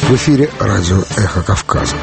В эфире радио «Эхо Кавказа».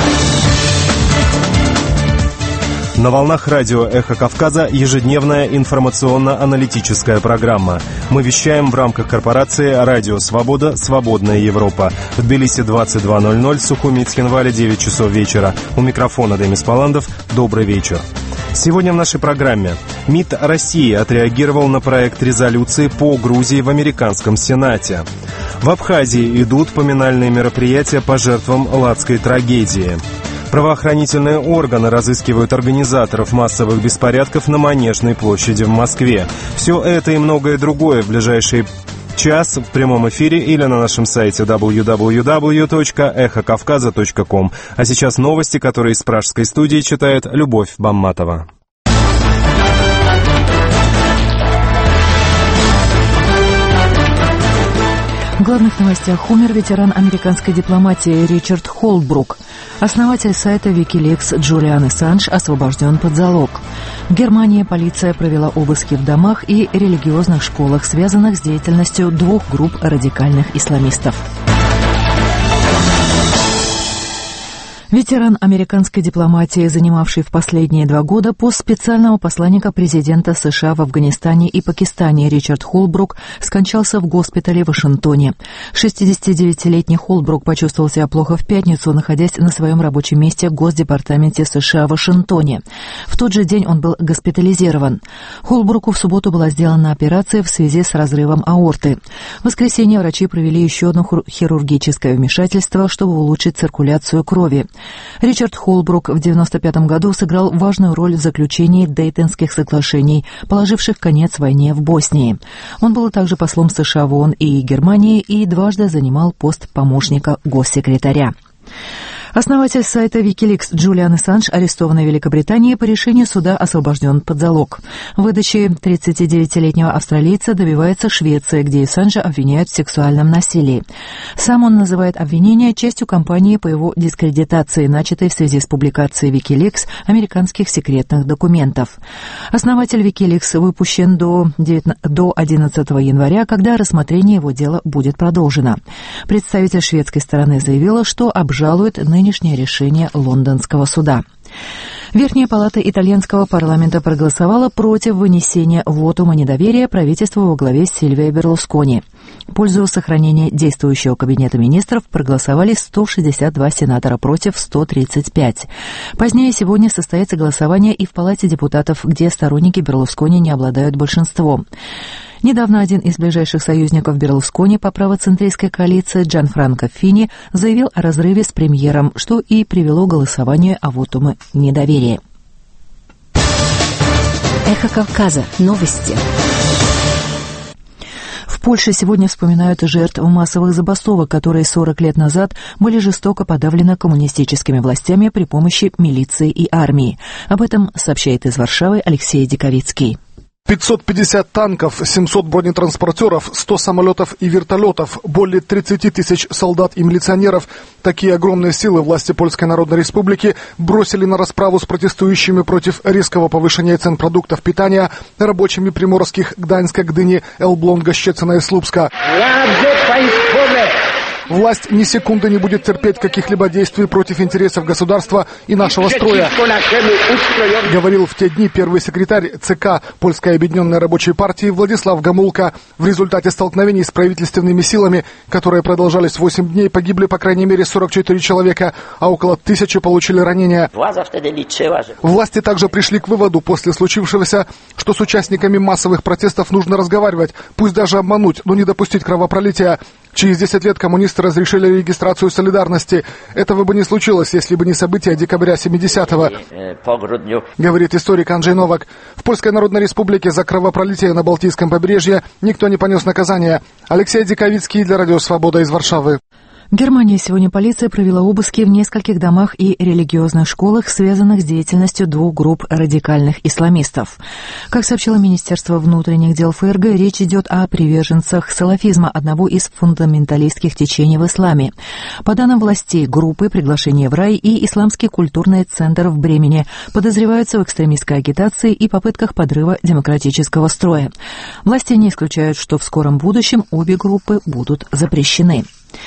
На волнах радио «Эхо Кавказа» ежедневная информационно-аналитическая программа. Мы вещаем в рамках корпорации «Радио Свобода. Свободная Европа». В Тбилиси 22:00, Сухуми и Цхинвале 9 часов вечера. У микрофона Демис Паландов. Добрый вечер. Сегодня в нашей программе. МИД России отреагировал на проект резолюции по Грузии в американском Сенате. В Абхазии идут поминальные мероприятия по жертвам Ладской трагедии. Правоохранительные органы разыскивают организаторов массовых беспорядков на Манежной площади в Москве. Все это и многое другое в ближайший час в прямом эфире или на нашем сайте www.эхокавказа.ком. А сейчас новости, которые из пражской студии читает Любовь Бамматова. В главных новостях умер ветеран американской дипломатии Ричард Холбрук. Основатель сайта Wikileaks Джулиан Ассанж освобожден под залог. В Германии полиция провела обыски в домах и религиозных школах, связанных с деятельностью двух групп радикальных исламистов. Ветеран американской дипломатии, занимавший в последние 2 года пост специального посланника президента США в Афганистане и Пакистане, Ричард Холбрук скончался в госпитале в Вашингтоне. 69-летний Холбрук почувствовал себя плохо в пятницу, находясь на своем рабочем месте в Госдепартаменте США в Вашингтоне. В тот же день он был госпитализирован. Холбруку в субботу была сделана операция в связи с разрывом аорты. В воскресенье врачи провели еще одно хирургическое вмешательство, чтобы улучшить циркуляцию крови. Ричард Холбрук в 1995 году сыграл важную роль в заключении Дейтонских соглашений, положивших конец войне в Боснии. Он был также послом США в ООН и Германии и дважды занимал пост помощника госсекретаря. Основатель сайта Wikileaks Джулиан Ассанж, арестованный в Великобритании, по решению суда освобожден под залог. В выдаче 39-летнего австралийца добивается Швеция, где Ассанжа обвиняют в сексуальном насилии. Сам он называет обвинения частью кампании по его дискредитации, начатой в связи с публикацией Wikileaks американских секретных документов. Основатель Wikileaks выпущен до 11 января, когда рассмотрение его дела будет продолжено. Представитель шведской стороны заявила, что обжалует нынешнее решение лондонского суда. Верхняя палата итальянского парламента проголосовала против вынесения вотума недоверия правительству во главе с Сильвио Берлускони. В пользу сохранения действующего кабинета министров проголосовали 162 сенатора против 135. Позднее сегодня состоится голосование и в Палате депутатов, где сторонники Берлускони не обладают большинством. Недавно один из ближайших союзников Берлускони по правоцентристской коалиции Джанфранко Фини заявил о разрыве с премьером, что и привело к голосованию о вотуме недоверия. Эхо Кавказа. Новости. В Польше сегодня вспоминают жертв массовых забастовок, которые 40 лет назад были жестоко подавлены коммунистическими властями при помощи милиции и армии. Об этом сообщает из Варшавы Алексей Диковицкий. 550 танков, 700 бронетранспортеров, 100 самолетов и вертолетов, более 30 тысяч солдат и милиционеров. Такие огромные силы власти Польской Народной Республики бросили на расправу с протестующими против резкого повышения цен продуктов питания рабочими приморских Гданьска, Гдыни, Элблонга, Щецина и Слупска. Власть ни секунды не будет терпеть каких-либо действий против интересов государства и нашего строя, говорил в те дни первый секретарь ЦК Польской объединенной рабочей партии Владислав Гомулка. В результате столкновений с правительственными силами, которые продолжались 8 дней, погибли по крайней мере 44 человека, а около 1000 получили ранения. Власти также пришли к выводу после случившегося, что с участниками массовых протестов нужно разговаривать, пусть даже обмануть, но не допустить кровопролития. Через 10 лет коммунисты разрешили регистрацию солидарности. Этого бы не случилось, если бы не события декабря 70-го, говорит историк Анджей Новак. В Польской Народной Республике за кровопролитие на Балтийском побережье никто не понес наказания. Алексей Диковицкий для Радио Свобода из Варшавы. В Германии сегодня полиция провела обыски в нескольких домах и религиозных школах, связанных с деятельностью двух групп радикальных исламистов. Как сообщило Министерство внутренних дел ФРГ, речь идет о приверженцах салафизма, одного из фундаменталистских течений в исламе. По данным властей, группы «Приглашение в рай» и Исламский культурный центр в Бремени подозреваются в экстремистской агитации и попытках подрыва демократического строя. Власти не исключают, что в скором будущем обе группы будут запрещены.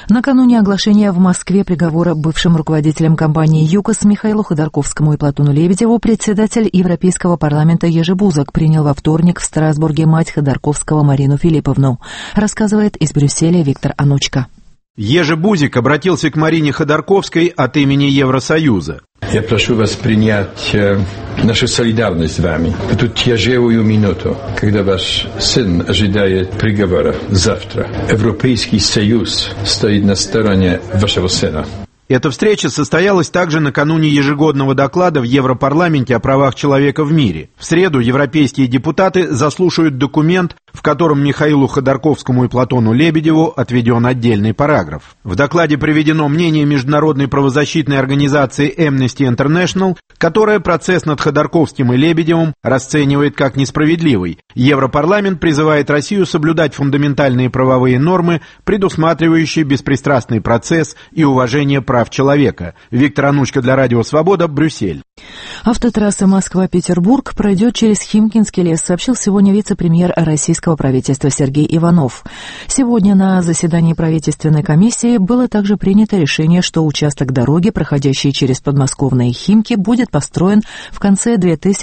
Накануне оглашения в Москве приговора бывшим руководителям компании «ЮКОС» Михаилу Ходорковскому и Платону Лебедеву председатель Европейского парламента Ежи Бузок принял во вторник в Страсбурге мать Ходорковского Марину Филипповну. Рассказывает из Брюсселя Виктор Анучка. Ежи Бузик обратился к Марине Ходорковской от имени Евросоюза. Я прошу вас принять нашу солидарность с вами в эту тяжелую минуту, когда ваш сын ожидает приговора завтра. Европейский Союз стоит на стороне вашего сына. Эта встреча состоялась также накануне ежегодного доклада в Европарламенте о правах человека в мире. В среду европейские депутаты заслушают документ, в котором Михаилу Ходорковскому и Платону Лебедеву отведен отдельный параграф. В докладе приведено мнение международной правозащитной организации Amnesty International, которая процесс над Ходорковским и Лебедевым расценивает как несправедливый. Европарламент призывает Россию соблюдать фундаментальные правовые нормы, предусматривающие беспристрастный процесс и уважение прав человека. Виктор Анучка для Радио Свобода, Брюссель. Автотрасса Москва-Петербург пройдет через Химкинский лес, сообщил сегодня вице-премьер российского правительства Сергей Иванов. Сегодня на заседании правительственной комиссии было также принято решение, что участок дороги, проходящий через подмосковные Химки, будет построен в конце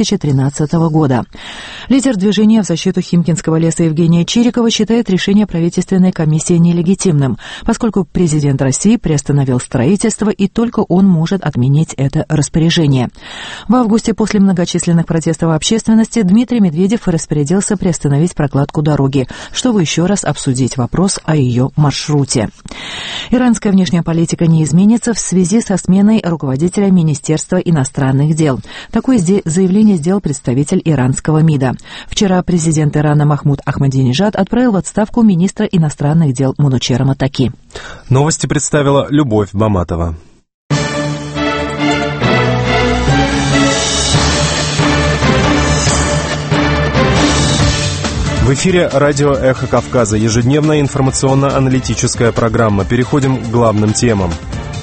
2013 года. Лидер движения в защиту Химкинского леса Евгения Чирикова считает решение правительственной комиссии нелегитимным, поскольку президент России приостановил строительство, и только он может отменить это распоряжение. В августе после многочисленных протестов общественности Дмитрий Медведев распорядился приостановить прокладку дороги, чтобы еще раз обсудить вопрос о ее маршруте. Иранская внешняя политика не изменится в связи со сменой руководителя Министерства иностранных дел. Такое заявление сделал представитель иранского МИДа. Вчера президент Ирана Махмуд Ахмадинежад отправил в отставку министра иностранных дел Мунучера Матаки. Новости представила Любовь Баматова. В эфире радио «Эхо Кавказа», ежедневная информационно-аналитическая программа. Переходим к главным темам.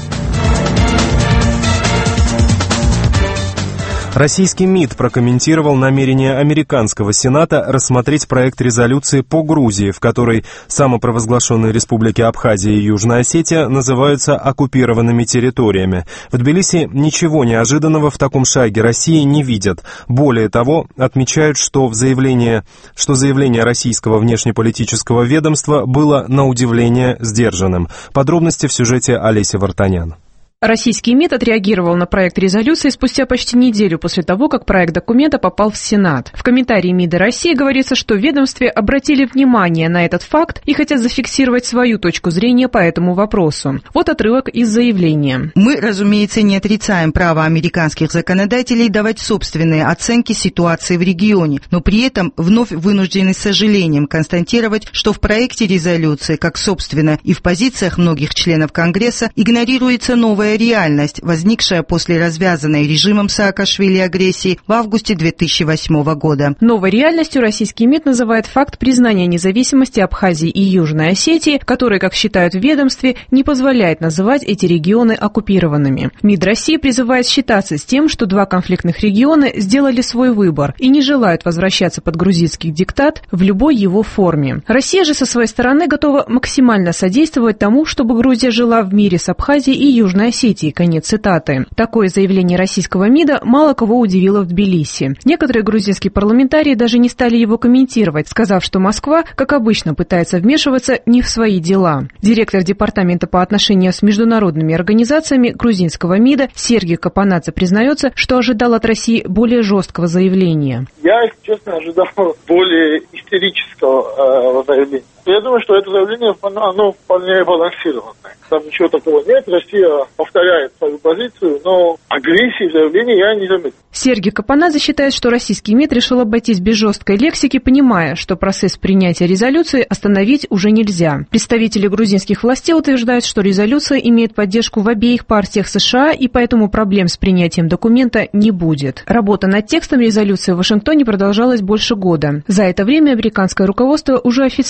Российский МИД прокомментировал намерение американского Сената рассмотреть проект резолюции по Грузии, в которой самопровозглашенные республики Абхазия и Южная Осетия называются оккупированными территориями. В Тбилиси ничего неожиданного в таком шаге России не видят. Более того, отмечают, что заявление российского внешнеполитического ведомства было на удивление сдержанным. Подробности в сюжете Олеси Вартанян. Российский МИД отреагировал на проект резолюции спустя почти неделю после того, как проект документа попал в Сенат. В комментарии МИДа России говорится, что в ведомстве обратили внимание на этот факт и хотят зафиксировать свою точку зрения по этому вопросу. Вот отрывок из заявления. Мы, разумеется, не отрицаем право американских законодателей давать собственные оценки ситуации в регионе, но при этом вновь вынуждены с сожалением констатировать, что в проекте резолюции, как собственно и в позициях многих членов Конгресса, игнорируется новая реальность, возникшая после развязанной режимом Саакашвили агрессии в августе 2008 года. Новой реальностью российский МИД называет факт признания независимости Абхазии и Южной Осетии, который, как считают в ведомстве, не позволяет называть эти регионы оккупированными. МИД России призывает считаться с тем, что два конфликтных региона сделали свой выбор и не желают возвращаться под грузинский диктат в любой его форме. Россия же со своей стороны готова максимально содействовать тому, чтобы Грузия жила в мире с Абхазией и Южной Осетией. Конец цитаты. Такое заявление российского МИДа мало кого удивило в Тбилиси. Некоторые грузинские парламентарии даже не стали его комментировать, сказав, что Москва, как обычно, пытается вмешиваться не в свои дела. Директор департамента по отношениям с международными организациями грузинского МИДа Сергей Капанадзе признается, что ожидал от России более жесткого заявления. Я, честно, ожидал более истерического заявления. Я думаю, что это заявление, оно вполне балансированное. Там ничего такого нет. Россия повторяет свою позицию, но агрессии в заявлении я не заметил. Сергей Капанадзе считает, что российский МИД решил обойтись без жесткой лексики, понимая, что процесс принятия резолюции остановить уже нельзя. Представители грузинских властей утверждают, что резолюция имеет поддержку в обеих партиях США, и поэтому проблем с принятием документа не будет. Работа над текстом резолюции в Вашингтоне продолжалась больше года. За это время американское руководство уже официально начало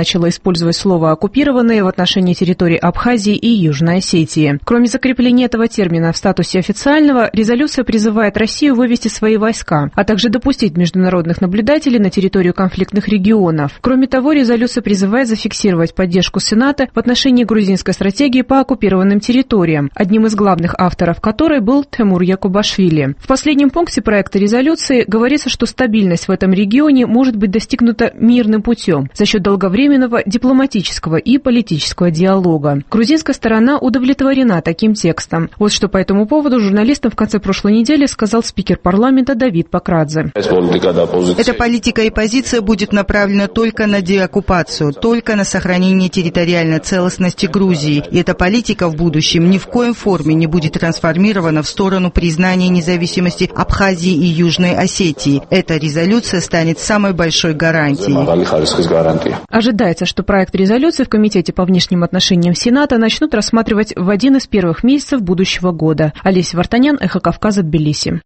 начало использовать слово «оккупированные» в отношении территорий Абхазии и Южной Осетии. Кроме закрепления этого термина в статусе официального, резолюция призывает Россию вывести свои войска, а также допустить международных наблюдателей на территорию конфликтных регионов. Кроме того, резолюция призывает зафиксировать поддержку Сената в отношении грузинской стратегии по оккупированным территориям, одним из главных авторов которой был Темур Якубашвили. В последнем пункте проекта резолюции говорится, что стабильность в этом регионе может быть достигнута мирным путем за счет долговременного дипломатического и политического диалога. Грузинская сторона удовлетворена таким текстом. Вот что по этому поводу журналистам в конце прошлой недели сказал спикер парламента Давид Пакрадзе. Эта политика и позиция будет направлена только на деоккупацию, только на сохранение территориальной целостности Грузии. И эта политика в будущем ни в коем форме не будет трансформирована в сторону признания независимости Абхазии и Южной Осетии. Эта резолюция станет самой большой гарантией. Ожидается, что проект резолюции в Комитете по внешним отношениям Сената начнут рассматривать в один из первых месяцев будущего года. Олеся Вартанян, Эхо Кавказа, Тбилиси.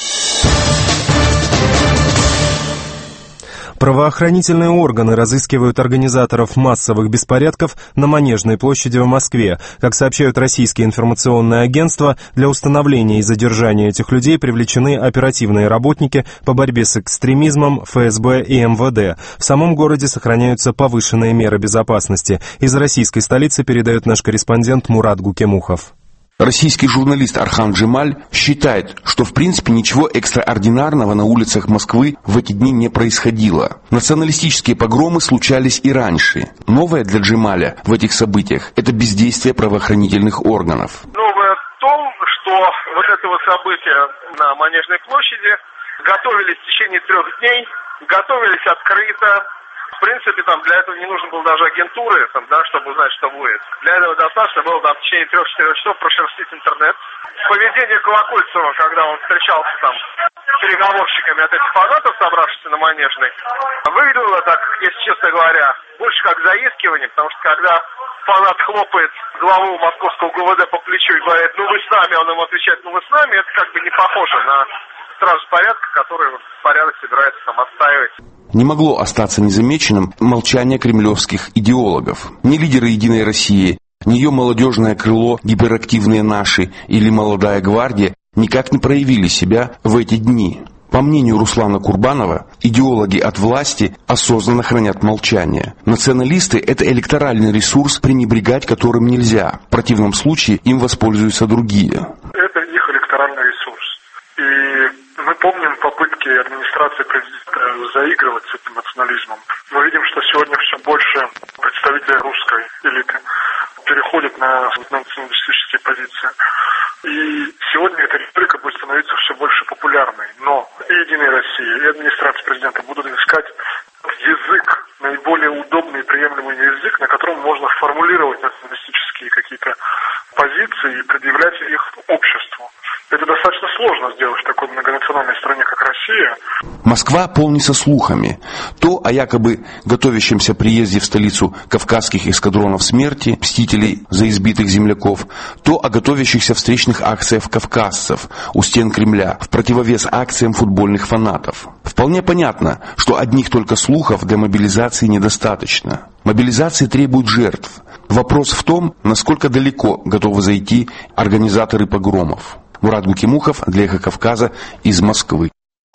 Правоохранительные органы разыскивают организаторов массовых беспорядков на Манежной площади в Москве. Как сообщают российские информационные агентства, для установления и задержания этих людей привлечены оперативные работники по борьбе с экстремизмом, ФСБ и МВД. В самом городе сохраняются повышенные меры безопасности. Из российской столицы передает наш корреспондент Мурат Гукемухов. Российский журналист Архан Джемаль считает, что в принципе ничего экстраординарного на улицах Москвы в эти дни не происходило. Националистические погромы случались и раньше. Новое для Джемаля в этих событиях – это бездействие правоохранительных органов. Новое в том, что вот этого события на Манежной площади готовились в течение 3 дней, готовились открыто. В принципе, для этого не нужно было даже агентуры, чтобы узнать, что будет. Для этого достаточно было в течение 3-4 часов прошерстить интернет. Поведение Колокольцева, когда он встречался с переговорщиками от этих фанатов, собравшихся на Манежной, выглядело так, если честно говоря, больше как заискивание, потому что когда фанат хлопает главу московского ГУВД по плечу и говорит: ну вы с нами, он ему отвечает: ну вы с нами, это не похоже на стражу порядка, который порядок собирается отстаивать. Не могло остаться незамеченным молчание кремлевских идеологов. Ни лидеры «Единой России», ни ее молодежное крыло «Гиперактивные наши» или «Молодая гвардия» никак не проявили себя в эти дни. По мнению Руслана Курбанова, идеологи от власти осознанно хранят молчание. Националисты – это электоральный ресурс, пренебрегать которым нельзя. В противном случае им воспользуются другие. Это их электоральный ресурс. И мы помним попытки администрации президента заигрывать с этим национализмом. Мы видим, что сегодня все больше представителей русской элиты переходят на националистические позиции. И сегодня эта риторика будет становиться все больше популярной. Но и «Единая Россия», и администрация президента будут искать язык, наиболее удобный и приемлемый язык, на котором можно формулировать националистические какие-то позиции и предъявлять их обществу. Это достаточно сложно сделать в такой многонациональной стране, как Россия. Москва полнится слухами. То о якобы готовящемся приезде в столицу кавказских эскадронов смерти, мстителей за избитых земляков, то о готовящихся встречных акциях кавказцев у стен Кремля в противовес акциям футбольных фанатов. Вполне понятно, что одних только слухов для мобилизации недостаточно. Мобилизация требует жертв. Вопрос в том, насколько далеко готовы зайти организаторы погромов. Мурат Гукемухов для Эхо Кавказа из Москвы.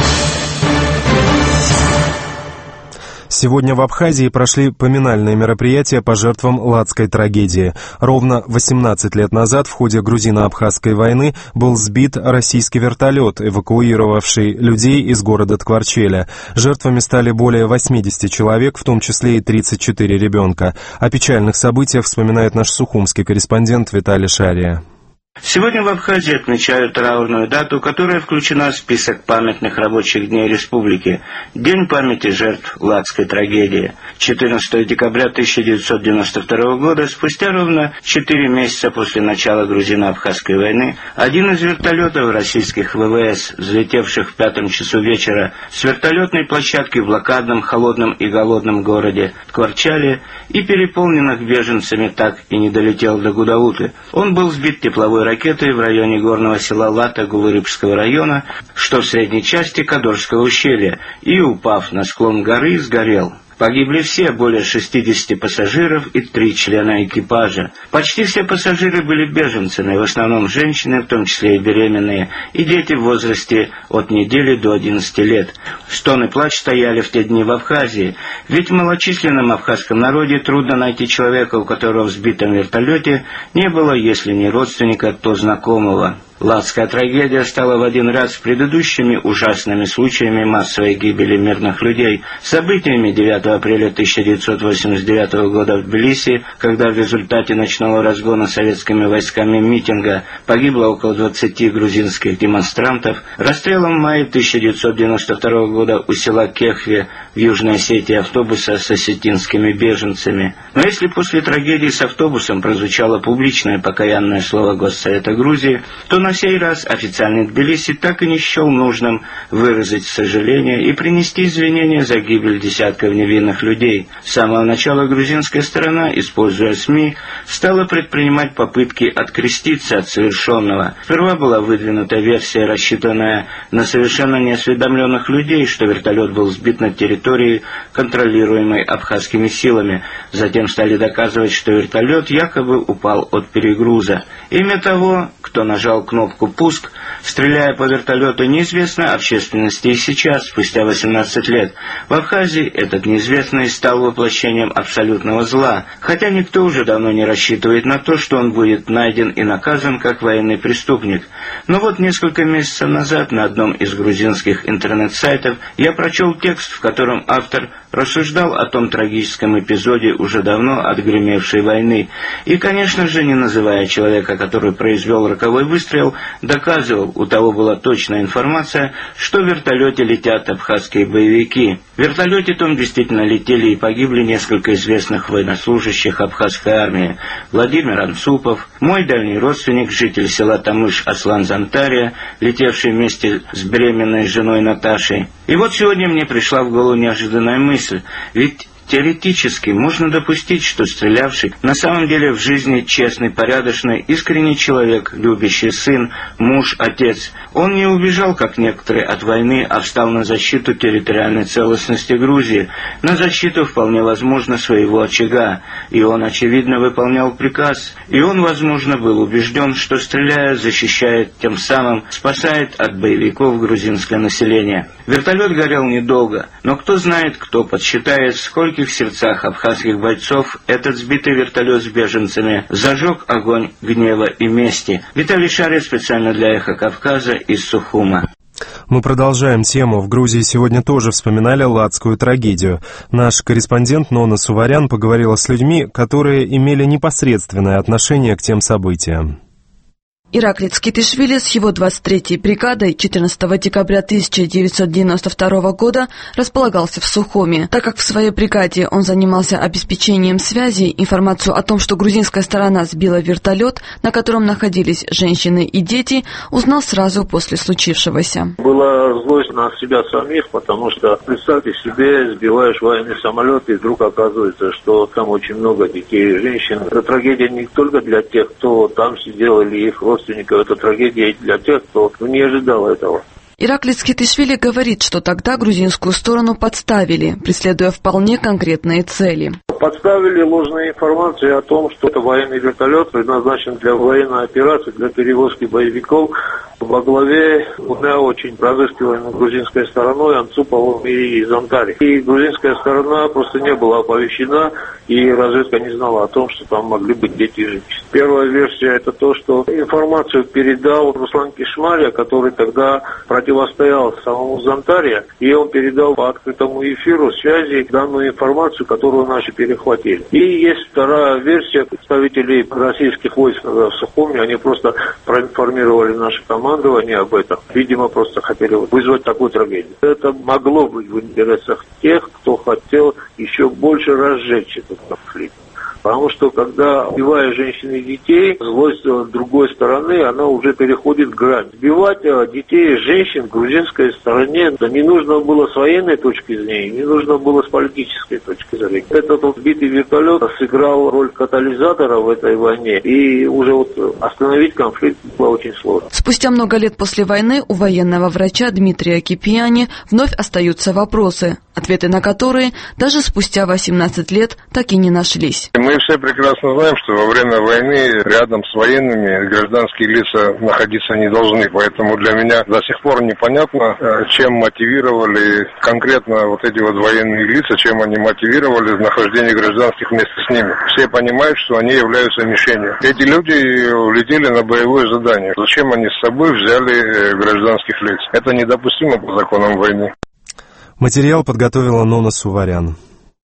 Сегодня в Абхазии прошли поминальные мероприятия по жертвам Ладской трагедии. Ровно 18 лет назад в ходе грузино-абхазской войны был сбит российский вертолет, эвакуировавший людей из города Ткварчеля. Жертвами стали более 80 человек, в том числе и 34 ребенка. О печальных событиях вспоминает наш сухумский корреспондент Виталий Шария. Сегодня в Абхазии отмечают траурную дату, которая включена в список памятных рабочих дней республики – День памяти жертв Ладской трагедии. 14 декабря 1992 года, спустя ровно 4 месяца после начала грузино-абхазской войны, один из вертолетов российских ВВС, взлетевших в 5 часу вечера с вертолетной площадки в блокадном, холодном и голодном городе Ткварчале и переполненных беженцами, так и не долетел до Гудауты. Он был сбит тепловой ракетой в районе горного села Лата Гулырыбского района, что в средней части Кадорского ущелья, и, упав на склон горы, сгорел. Погибли все, более 60 пассажиров и 3 члена экипажа. Почти все пассажиры были беженцами, в основном женщины, в том числе и беременные, и дети в возрасте от недели до 11 лет. Стон и плач стояли в те дни в Абхазии, ведь в малочисленном абхазском народе трудно найти человека, у которого в сбитом вертолете не было, если не родственника, то знакомого. Латская трагедия стала в один ряд с предыдущими ужасными случаями массовой гибели мирных людей, событиями 9 апреля 1989 года в Тбилиси, когда в результате ночного разгона советскими войсками митинга погибло около 20 грузинских демонстрантов, расстрелом в мае 1992 года у села Кехве в Южной Осетии автобуса с осетинскими беженцами. Но если после трагедии с автобусом прозвучало публичное покаянное слово Госсовета Грузии, то на сей раз официальный Тбилиси так и не счел нужным выразить сожаление и принести извинения за гибель десятков невинных людей. С самого начала грузинская сторона, используя СМИ, стала предпринимать попытки откреститься от совершенного. Сперва была выдвинута версия, рассчитанная на совершенно неосведомленных людей, что вертолет был сбит на территории, контролируемой абхазскими силами. Затем стали доказывать, что вертолет якобы упал от перегруза. Имя того, кто нажал кнопку «Пуск», стреляя по вертолету, неизвестно общественности и сейчас, спустя 18 лет. В Абхазии этот неизвестный стал воплощением абсолютного зла, хотя никто уже давно не рассчитывает на то, что он будет найден и наказан как военный преступник. Но вот несколько месяцев назад на одном из грузинских интернет-сайтов я прочел текст, в котором автор рассуждал о том трагическом эпизоде уже давно отгремевшей войны. И, конечно же, не называя человека, который произвел роковой выстрел, доказывал, у того была точная информация, что в вертолете летят абхазские боевики. В вертолете том действительно летели и погибли несколько известных военнослужащих абхазской армии. Владимир Анцупов, мой дальний родственник, житель села Тамыш Аслан Зантария, летевший вместе с беременной женой Наташей. И вот сегодня мне пришла в голову неожиданная мысль, ведь теоретически можно допустить, что стрелявший на самом деле в жизни честный, порядочный, искренний человек, любящий сын, муж, отец. Он не убежал, как некоторые, от войны, а встал на защиту территориальной целостности Грузии, на защиту, вполне возможно, своего очага. И он, очевидно, выполнял приказ. И он, возможно, был убежден, что, стреляя, защищает, тем самым спасает от боевиков грузинское население. Вертолет горел недолго, но кто знает, кто подсчитает, сколько в сердцах абхазских бойцов этот сбитый вертолет с беженцами зажег огонь гнева и мести. Виталий Шарин специально для «Эхо Кавказа» из Сухума. Мы продолжаем тему. В Грузии сегодня тоже вспоминали латскую трагедию. Наш корреспондент Нона Суварян поговорила с людьми, которые имели непосредственное отношение к тем событиям. Ираклий Цкитишвили с его 23-й бригадой 14 декабря 1992 года располагался в Сухуме. Так как в своей бригаде он занимался обеспечением связи, информацию о том, что грузинская сторона сбила вертолет, на котором находились женщины и дети, узнал сразу после случившегося. Была злость на себя самих, потому что, представьте себе, сбиваешь военный самолет, и вдруг оказывается, что там очень много детей и женщин. Это трагедия не только для тех, кто там сидел, или их родственников. Это трагедия и для тех, кто не ожидал этого. Ираклий Цкитишвили говорит, что тогда грузинскую сторону подставили, преследуя вполне конкретные цели. Подставили ложную информацию о том, что это военный вертолет, предназначен для военной операции, для перевозки боевиков. Во главе двумя очень разыскиваемой грузинской стороной, Анцуповым и Зантари. И грузинская сторона просто не была оповещена, и разведка не знала о том, что там могли быть дети и женщины. Первая версия — это то, что информацию передал Руслан Кишмария, который тогда противостоял самому Зантария, и он передал по открытому эфиру связи данную информацию, которую наши перехватили. И есть вторая версия. Представителей российских войск в Сухуме, они просто проинформировали нашу команду об этом. Видимо, просто хотели вызвать такую трагедию. Это могло быть в интересах тех, кто хотел еще больше разжечь этот конфликт. Потому что, когда убиваешь женщин и детей, злость с другой стороны, она уже переходит грань. Сбивать детей и женщин в грузинской стороне не нужно было с военной точки зрения, не нужно было с политической точки зрения. Этот сбитый вертолет сыграл роль катализатора в этой войне, и уже остановить конфликт было очень сложно. Спустя много лет после войны у военного врача Дмитрия Кипиани вновь остаются вопросы. ответы на которые даже спустя 18 лет так и не нашлись. Мы все прекрасно знаем, что во время войны рядом с военными гражданские лица находиться не должны, поэтому для меня до сих пор непонятно, чем мотивировали конкретно вот эти вот военные лица, чем они мотивировали нахождение гражданских вместе с ними. Все понимают, что они являются мишенью. Эти люди улетели на боевое задание. Зачем они с собой взяли гражданских лиц? Это недопустимо по законам войны. Материал подготовила Нона Суварян.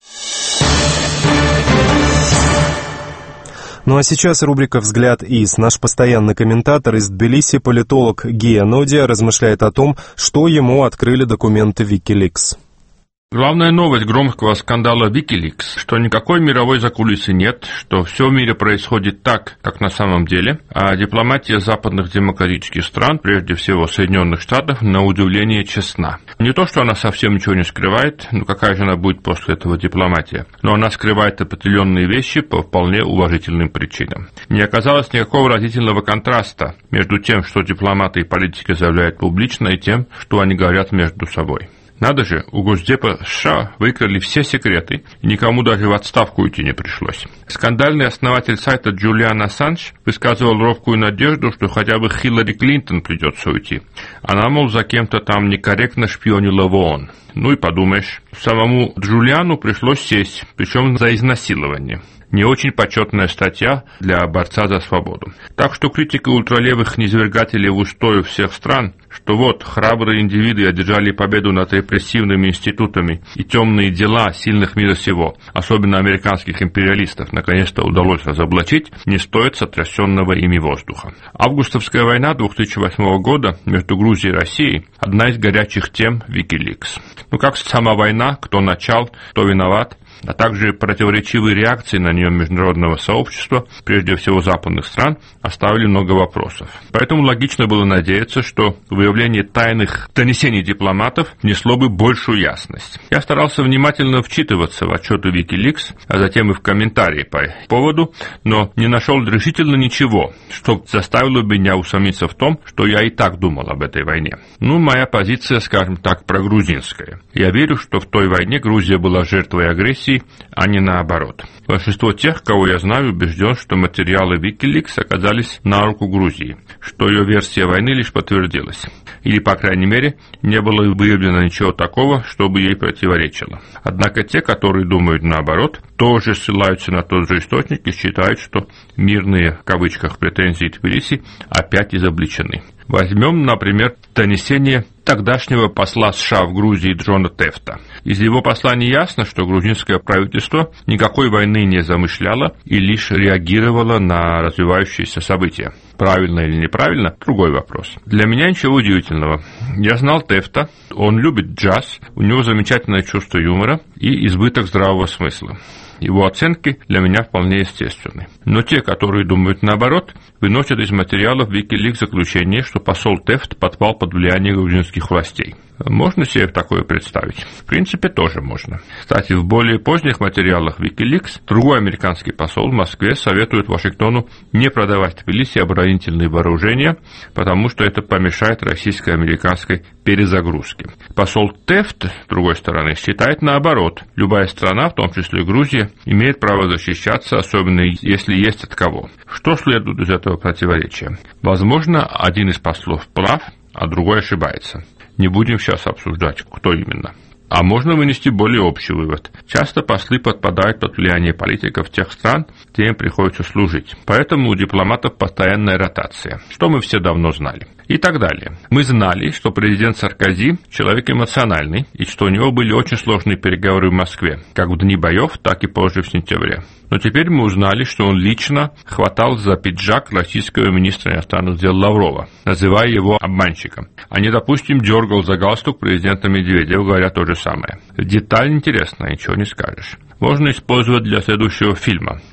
Ну а сейчас рубрика «Взгляд ИС». Наш постоянный комментатор из Тбилиси, политолог Гия Нодия, размышляет о том, что ему открыли документы Wikileaks. Главная новость громкого скандала Wikileaks, что никакой мировой закулисы нет, что все в мире происходит так, как на самом деле, а дипломатия западных демократических стран, прежде всего Соединенных Штатов, на удивление честна. Не то, что она совсем ничего не скрывает, ну какая же она будет после этого дипломатия, но она скрывает определенные вещи по вполне уважительным причинам. Не оказалось никакого разительного контраста между тем, что дипломаты и политики заявляют публично, и тем, что они говорят между собой. Надо же, у Госдепа США выкрали все секреты, и никому даже в отставку уйти не пришлось. Скандальный основатель сайта Джулиан Ассанж высказывал робкую надежду, что хотя бы Хиллари Клинтон придется уйти. Она, мол, за кем-то там некорректно шпионила в ООН. Ну и подумаешь, самому Джулиану пришлось сесть, причем за изнасилование. Не очень почетная статья для борца за свободу. Так что критика ультралевых низвергателей в устоев всех стран, что вот храбрые индивиды одержали победу над репрессивными институтами и темные дела сильных мира сего, особенно американских империалистов, наконец-то удалось разоблачить, не стоит сотрясенного ими воздуха. Августовская война 2008 года между Грузией и Россией – одна из горячих тем Wikileaks. Ну как сама война, кто начал, кто виноват, а также противоречивые реакции на нее международного сообщества, прежде всего западных стран, оставили много вопросов. Поэтому логично было надеяться, что выявление тайных донесений дипломатов внесло бы большую ясность. Я старался внимательно вчитываться в отчеты Wikileaks, а затем и в комментарии по поводу, но не нашел решительно ничего, что заставило меня усомниться в том, что я и так думал об этой войне. Ну, моя позиция, скажем так, прогрузинская. Я верю, что в той войне Грузия была жертвой агрессии, а не наоборот. Большинство тех, кого я знаю, убежден, что материалы Wikileaks оказались на руку Грузии, что ее версия войны лишь подтвердилась. Или, по крайней мере, не было выявлено ничего такого, чтобы ей противоречило. Однако те, которые думают наоборот, тоже ссылаются на тот же источник и считают, что мирные, в кавычках, претензии Тбилиси опять изобличены. Возьмем, например, донесение тогдашнего посла США в Грузии Джона Тефта. Из его послания ясно, что грузинское правительство никакой войны не замышляло и лишь реагировало на развивающиеся события. Правильно или неправильно – другой вопрос. Для меня ничего удивительного. Я знал Тефта, он любит джаз, у него замечательное чувство юмора и избыток здравого смысла. Его оценки для меня вполне естественны. Но те, которые думают наоборот, выносят из материалов Wikileaks заключение, что посол Тефт подпал под влияние грузинских властей. Можно себе такое представить? В принципе, тоже можно. Кстати, в более поздних материалах Wikileaks другой американский посол в Москве советует Вашингтону не продавать Тбилиси оборонительные вооружения, потому что это помешает российско-американской перезагрузке. Посол Тефт, с другой стороны, считает наоборот. Любая страна, в том числе Грузия, имеет право защищаться, особенно если есть от кого. Что следует из этого противоречия? Возможно, один из послов прав, а другой ошибается. Не будем сейчас обсуждать, кто именно. А можно вынести более общий вывод. Часто послы подпадают под влияние политиков тех стран, где им приходится служить. Поэтому у дипломатов постоянная ротация, что мы все давно знали. И так далее. Мы знали, что президент Саркози человек эмоциональный, и что у него были очень сложные переговоры в Москве, как в дни боев, так и позже в сентябре. Но теперь мы узнали, что он лично хватал за пиджак российского министра иностранных дел Лаврова, называя его обманщиком. А не, допустим, дергал за галстук президента Медведева, говоря то же самое. Деталь интересная, ничего не скажешь. Можно использовать для следующего фильма.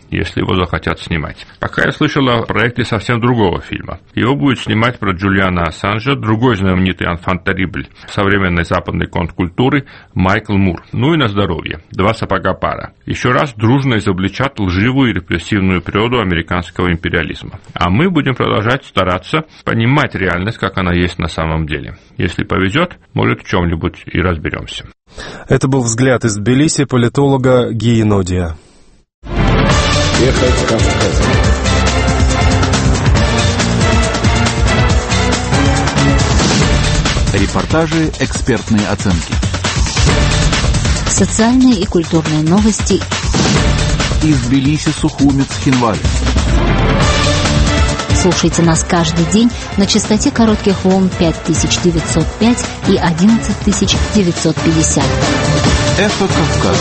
если его захотят снимать. Пока я слышал о проекте совсем другого фильма. Его будет снимать про Джулиана Ассанжа другой знаменитый «Enfant terrible» современной западной контркультуры Майкл Мур. Ну и на здоровье. 2 сапога пара. Еще раз дружно изобличат лживую и репрессивную природу американского империализма. А мы будем продолжать стараться понимать реальность, как она есть на самом деле. Если повезет, может, в чем-нибудь и разберемся. Это был взгляд из Тбилиси политолога Гии Нодия. Эхо Кавказа. Репортажи, экспертные оценки. Социальные и культурные новости. Из Тбилиси, Сухуми, Цхинвали. Слушайте нас каждый день на частоте коротких волн 5905 и 11950. Эхо Кавказа.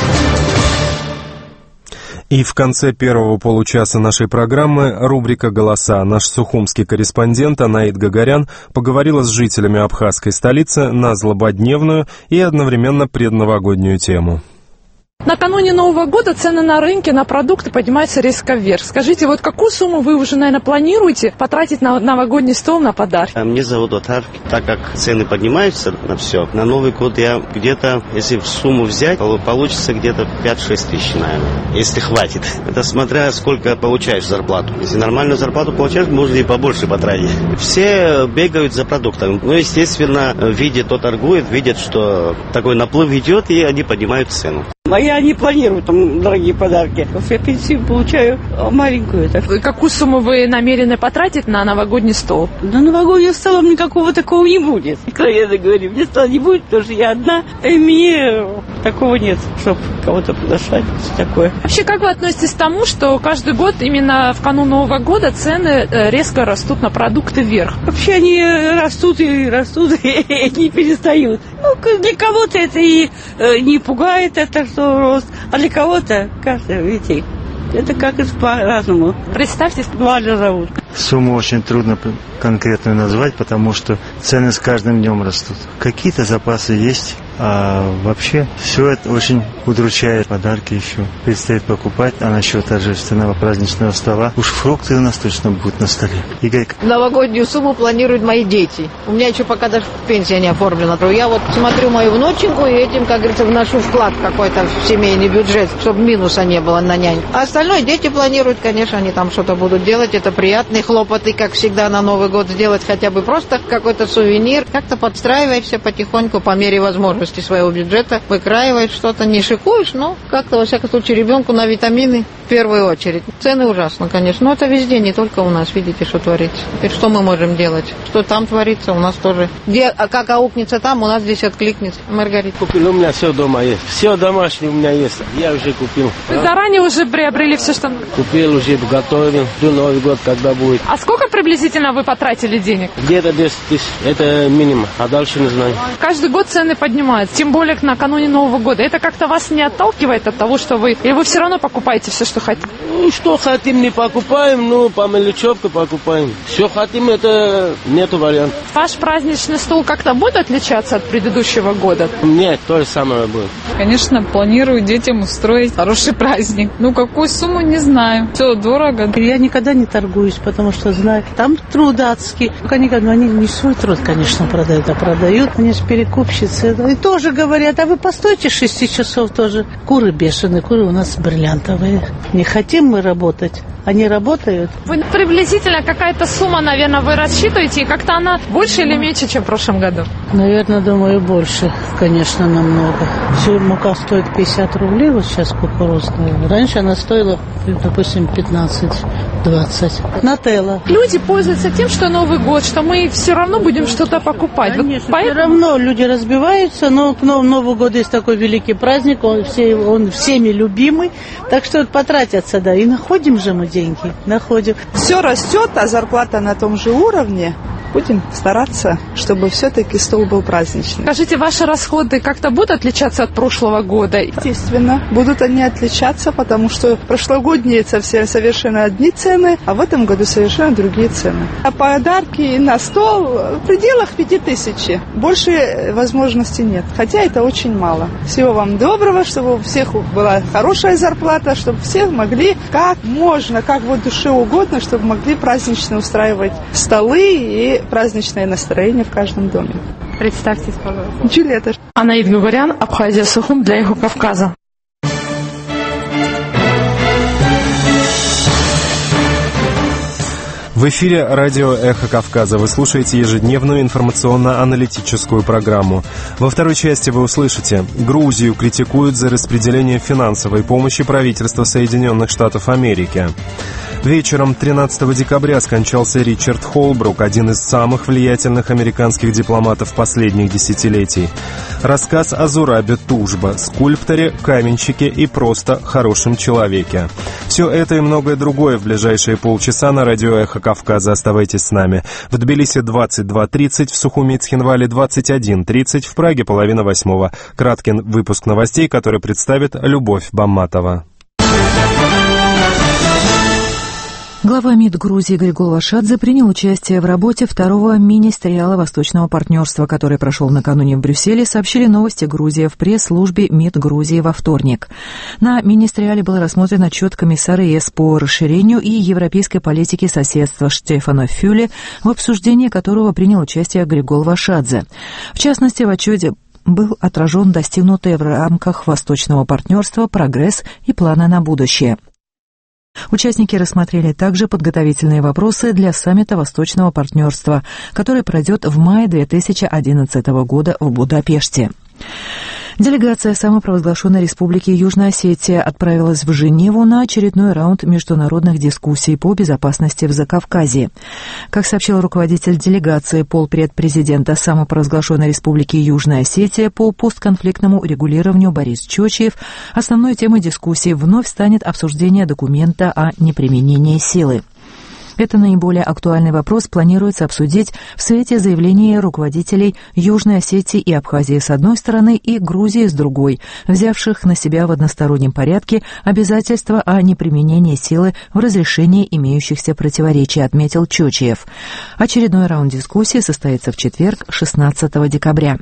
И в конце первого получаса нашей программы рубрика «Голоса». Наш сухумский корреспондент Анаит Гагарян поговорила с жителями абхазской столицы на злободневную и одновременно предновогоднюю тему. Накануне Нового года цены на рынке на продукты поднимаются резко вверх. Скажите, вот какую сумму вы уже, наверное, планируете потратить на новогодний стол, на подарки? Мне зовут Отар. Так как цены поднимаются на все, на Новый год я где-то, если сумму взять, получится где-то 5-6 тысяч, наверное, если хватит. Это смотря сколько получаешь зарплату. Если нормальную зарплату получаешь, можно и побольше потратить. Все бегают за продуктами. Ну, естественно, видят, кто торгует, видят, что такой наплыв идет, и они поднимают цену. А я не планирую там дорогие подарки. Я пенсию получаю маленькую. Так. Какую сумму вы намерены потратить на новогодний стол? На новогодний стол никакого такого не будет. Откровенно говорю, мне стола не будет, потому что я одна. И мне такого нет, чтобы кого-то приглашать. Такое. Вообще, как вы относитесь к тому, что каждый год именно в канун Нового года цены резко растут на продукты вверх? Вообще они растут и не перестают. Ну, для кого-то это и не пугает, это что рост, а для кого-то, каждый, видите, это как по-разному. Представьтесь. Валя зовут. Сумму очень трудно конкретно назвать, потому что цены с каждым днем растут. Какие-то запасы есть, а вообще все это очень удручает. Подарки еще предстоит покупать, а насчет торжественного праздничного стола уж фрукты у нас точно будут на столе. Игорь. Новогоднюю сумму планируют мои дети. У меня еще пока даже пенсия не оформлена. Я вот смотрю мою внученьку и этим, как говорится, вношу вклад какой-то в семейный бюджет, чтобы минуса не было на нянь. А остальное дети планируют, конечно, они там что-то будут делать. Это приятные хлопоты, как всегда, на Новый год сделать хотя бы просто какой-то сувенир. Как-то подстраиваешься потихоньку по мере возможности своего бюджета, выкраиваешь что-то, не шикуешь, но как-то, во всяком случае, ребенку на витамины в первую очередь. Цены ужасно, конечно, но это везде, не только у нас, видите, что творится. Теперь что мы можем делать? Что там творится, у нас тоже. Где, как аукнется там, у нас здесь откликнется. Маргарита. Купил, у меня все дома есть. Все домашнее у меня есть. Я уже купил. Вы заранее уже приобрели все, что... Купил, уже готовил. Жду Новый год, когда будет. А сколько приблизительно вы потратили денег? Где-то 10 тысяч. Это минимум, а дальше не знаю. Каждый год цены поднимаются, тем более накануне Нового года. Это как-то вас не отталкивает от того, что вы... Или вы все равно покупаете все, что хотите? Ну, что хотим, не покупаем, ну, по мелочевке покупаем. Все хотим, это нету вариантов. Ваш праздничный стол как-то будет отличаться от предыдущего года? Нет, то же самое будет. Конечно, планирую детям устроить хороший праздник. Ну, какую сумму, не знаю. Все дорого. Я никогда не торгуюсь, потому что знаю, там труд адский. Они не свой труд, конечно, продают, а продают. Они же перекупщицы. И тоже говорят, а вы постойте 6 часов тоже. Куры бешеные, куры у нас бриллиантовые. Не хотим мы работать, они работают. Вы приблизительно какая-то сумма, наверное, вы рассчитываете, и как-то она больше или меньше, чем в прошлом году? Наверное, думаю, больше, конечно, намного. Все, мука стоит 50 рублей, вот сейчас кукурузная. Раньше она стоила, допустим, 15-20. Нателла. Люди пользуются тем, что Новый год, что мы все равно будем что-то покупать. Конечно, вот все равно люди разбиваются, но к Новому году есть такой великий праздник, он всеми любимый, так что вот потратятся, да, и находим же мы деньги, находим. Все растет, а зарплата на том же уровне. будем стараться, чтобы все-таки стол был праздничный. Скажите, ваши расходы как-то будут отличаться от прошлого года? Естественно, будут они отличаться, потому что прошлогодние совсем совершенно одни цены, а в этом году совершенно другие цены. А подарки на стол в пределах 5000. Больше возможностей нет, хотя это очень мало. Всего вам доброго, чтобы у всех была хорошая зарплата, чтобы все могли как можно, как вот душе угодно, чтобы могли празднично устраивать столы и праздничное настроение в каждом доме. Представьтесь, пожалуйста. Джульетта. Анаид Гугарян, Абхазия, Сухум для Эхо Кавказа. В эфире радио «Эхо Кавказа». Вы слушаете ежедневную информационно-аналитическую программу. Во второй части вы услышите: Грузию критикуют за распределение финансовой помощи правительства Соединенных Штатов Америки. Вечером 13 декабря скончался Ричард Холбрук, один из самых влиятельных американских дипломатов последних десятилетий. Рассказ о Зурабе Тужба, скульпторе, каменщике и просто хорошем человеке. Все это и многое другое в ближайшие полчаса на радио «Эхо Кавказа». Оставайтесь с нами. В Тбилиси 22:30, в Сухуми Цхинвале 21:30, в Праге 7:30. Краткий выпуск новостей, который представит Любовь Бамматова. Глава МИД Грузии Григол Вашадзе принял участие в работе второго министериала Восточного партнерства, который прошел накануне в Брюсселе, сообщили «Новости Грузии» в пресс-службе МИД Грузии во вторник. На министериале был рассмотрен отчет комиссара ЕС по расширению и европейской политике соседства Штефана Фюле, в обсуждении которого принял участие Григол Вашадзе. В частности, в отчете был отражен достигнутый в рамках Восточного партнерства прогресс и планы на будущее. Участники рассмотрели также подготовительные вопросы для саммита Восточного партнерства, который пройдет в мае 2011 года в Будапеште. Делегация самопровозглашенной Республики Южная Осетия отправилась в Женеву на очередной раунд международных дискуссий по безопасности в Закавказье. Как сообщил руководитель делегации, полпред президента самопровозглашенной Республики Южная Осетия по постконфликтному урегулированию Борис Чочиев, основной темой дискуссии вновь станет обсуждение документа о неприменении силы. Это наиболее актуальный вопрос планируется обсудить в свете заявления руководителей Южной Осетии и Абхазии с одной стороны и Грузии с другой, взявших на себя в одностороннем порядке обязательства о неприменении силы в разрешении имеющихся противоречий, отметил Чочиев. Очередной раунд дискуссии состоится в четверг, 16 декабря.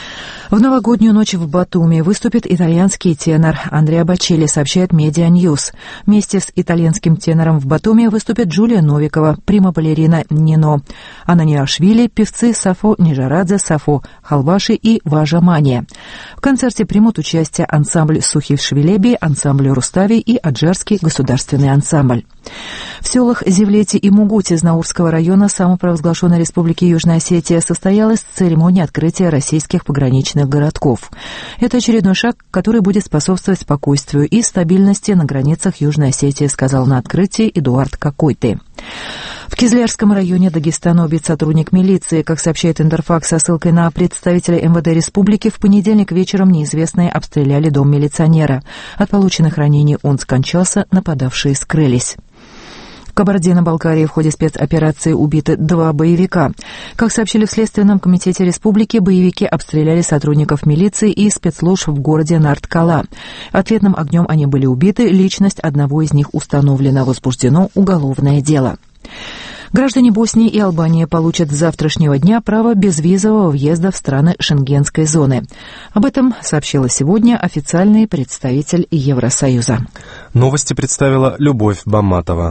В новогоднюю ночь в Батуми выступит итальянский тенор Андреа Бочелли, сообщает Media News. Вместе с итальянским тенором в Батуми выступят Джулия Новикова, прима-балерина Нино Ананиашвили, певцы Сафо Нижарадзе, Сафо Халваши и Важа Мания. В концерте примут участие ансамбль Сухив Швилеби, ансамбль Рустави и Аджарский государственный ансамбль. В селах Зевлети и Мугути Знаурского района самопровозглашенной Республики Южная Осетия состоялась церемония открытия российских пограничных городков. Это очередной шаг, который будет способствовать спокойствию и стабильности на границах Южной Осетии, сказал на открытии Эдуард Кокойты. В Кизлярском районе Дагестана убит сотрудник милиции. Как сообщает Интерфакс со ссылкой на представителя МВД республики, в понедельник вечером неизвестные обстреляли дом милиционера. От полученных ранений он скончался, нападавшие скрылись. В Кабардино-Балкарии в ходе спецоперации убиты 2 боевика. Как сообщили в Следственном комитете республики, боевики обстреляли сотрудников милиции и спецслужб в городе Нарткала. Ответным огнем они были убиты, личность одного из них установлена, возбуждено уголовное дело. Граждане Боснии и Албании получат с завтрашнего дня право безвизового въезда в страны Шенгенской зоны. Об этом сообщила сегодня официальный представитель Евросоюза. Новости представила Любовь Бамматова.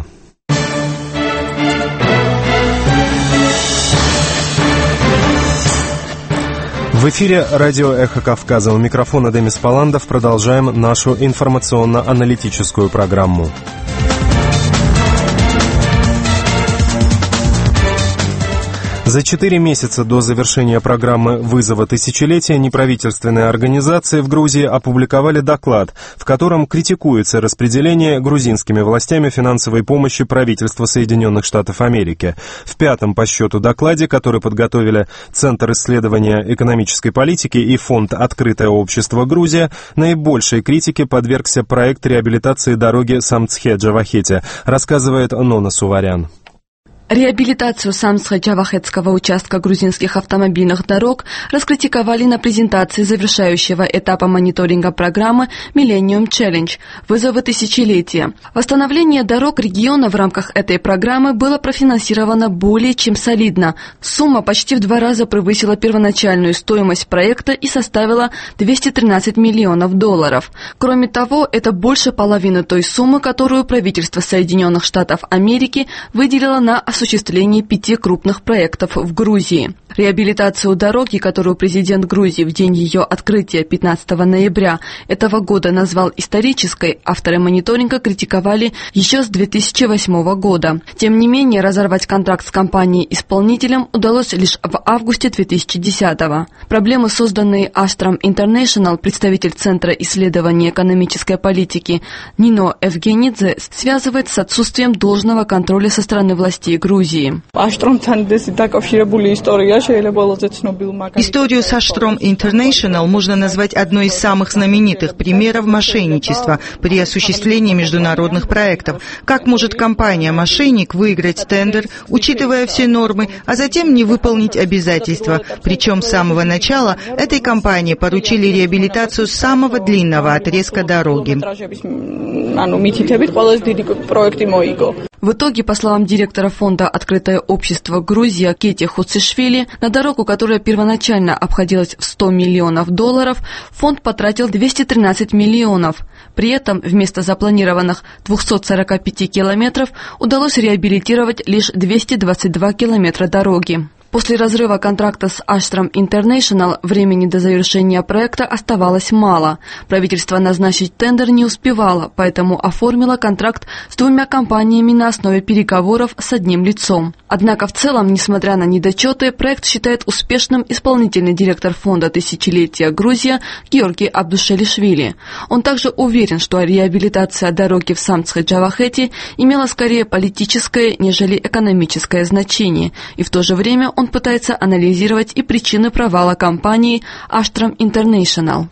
В эфире радио «Эхо Кавказа». У микрофона Демис Паландов. Продолжаем нашу информационно-аналитическую программу. За 4 месяца до завершения программы «Вызова тысячелетия» неправительственные организации в Грузии опубликовали доклад, в котором критикуется распределение грузинскими властями финансовой помощи правительства Соединенных Штатов Америки. В 5-м по счету докладе, который подготовили Центр исследования экономической политики и Фонд «Открытое общество Грузия», наибольшей критике подвергся проект реабилитации дороги Самцхе-Джавахете, рассказывает Нона Суварян. Реабилитацию Самсха-Джавахетского участка грузинских автомобильных дорог раскритиковали на презентации завершающего этапа мониторинга программы Millennium Challenge «Вызовы тысячелетия». Восстановление дорог региона в рамках этой программы было профинансировано более чем солидно. Сумма почти в 2 раза превысила первоначальную стоимость проекта и составила $213 миллионов. Кроме того, это больше половины той суммы, которую правительство Соединенных Штатов Америки выделило на осуществлении 5 крупных проектов в Грузии. Реабилитацию дороги, которую президент Грузии в день ее открытия 15 ноября этого года назвал исторической, авторы мониторинга критиковали еще с 2008 года. Тем не менее, разорвать контракт с компанией-исполнителем удалось лишь в августе 2010-го. Проблемы, созданные Ashram International, представитель Центра исследования экономической политики Нино Евгенидзе, связывает с отсутствием должного контроля со стороны властей Грузии. Историю с Ashram International можно назвать одной из самых знаменитых примеров мошенничества при осуществлении международных проектов. Как может компания-мошенник выиграть тендер, учитывая все нормы, а затем не выполнить обязательства? Причем с самого начала этой компании поручили реабилитацию самого длинного отрезка дороги. В итоге, по словам директора фонда «Открытое общество Грузия» Кети Хуцишвили, на дорогу, которая первоначально обходилась в $100 миллионов, фонд потратил 213 миллионов. При этом вместо запланированных 245 километров удалось реабилитировать лишь 222 километра дороги. После разрыва контракта с Ashram International времени до завершения проекта оставалось мало. Правительство назначить тендер не успевало, поэтому оформило контракт с 2 компаниями на основе переговоров с одним лицом. Однако в целом, несмотря на недочеты, проект считает успешным исполнительный директор фонда «Тысячелетия Грузия» Георгий Абдушелишвили. Он также уверен, что реабилитация дороги в Самсха-Джавахете имела скорее политическое, нежели экономическое значение, и в то же время он пытается анализировать и причины провала компании Ashram International.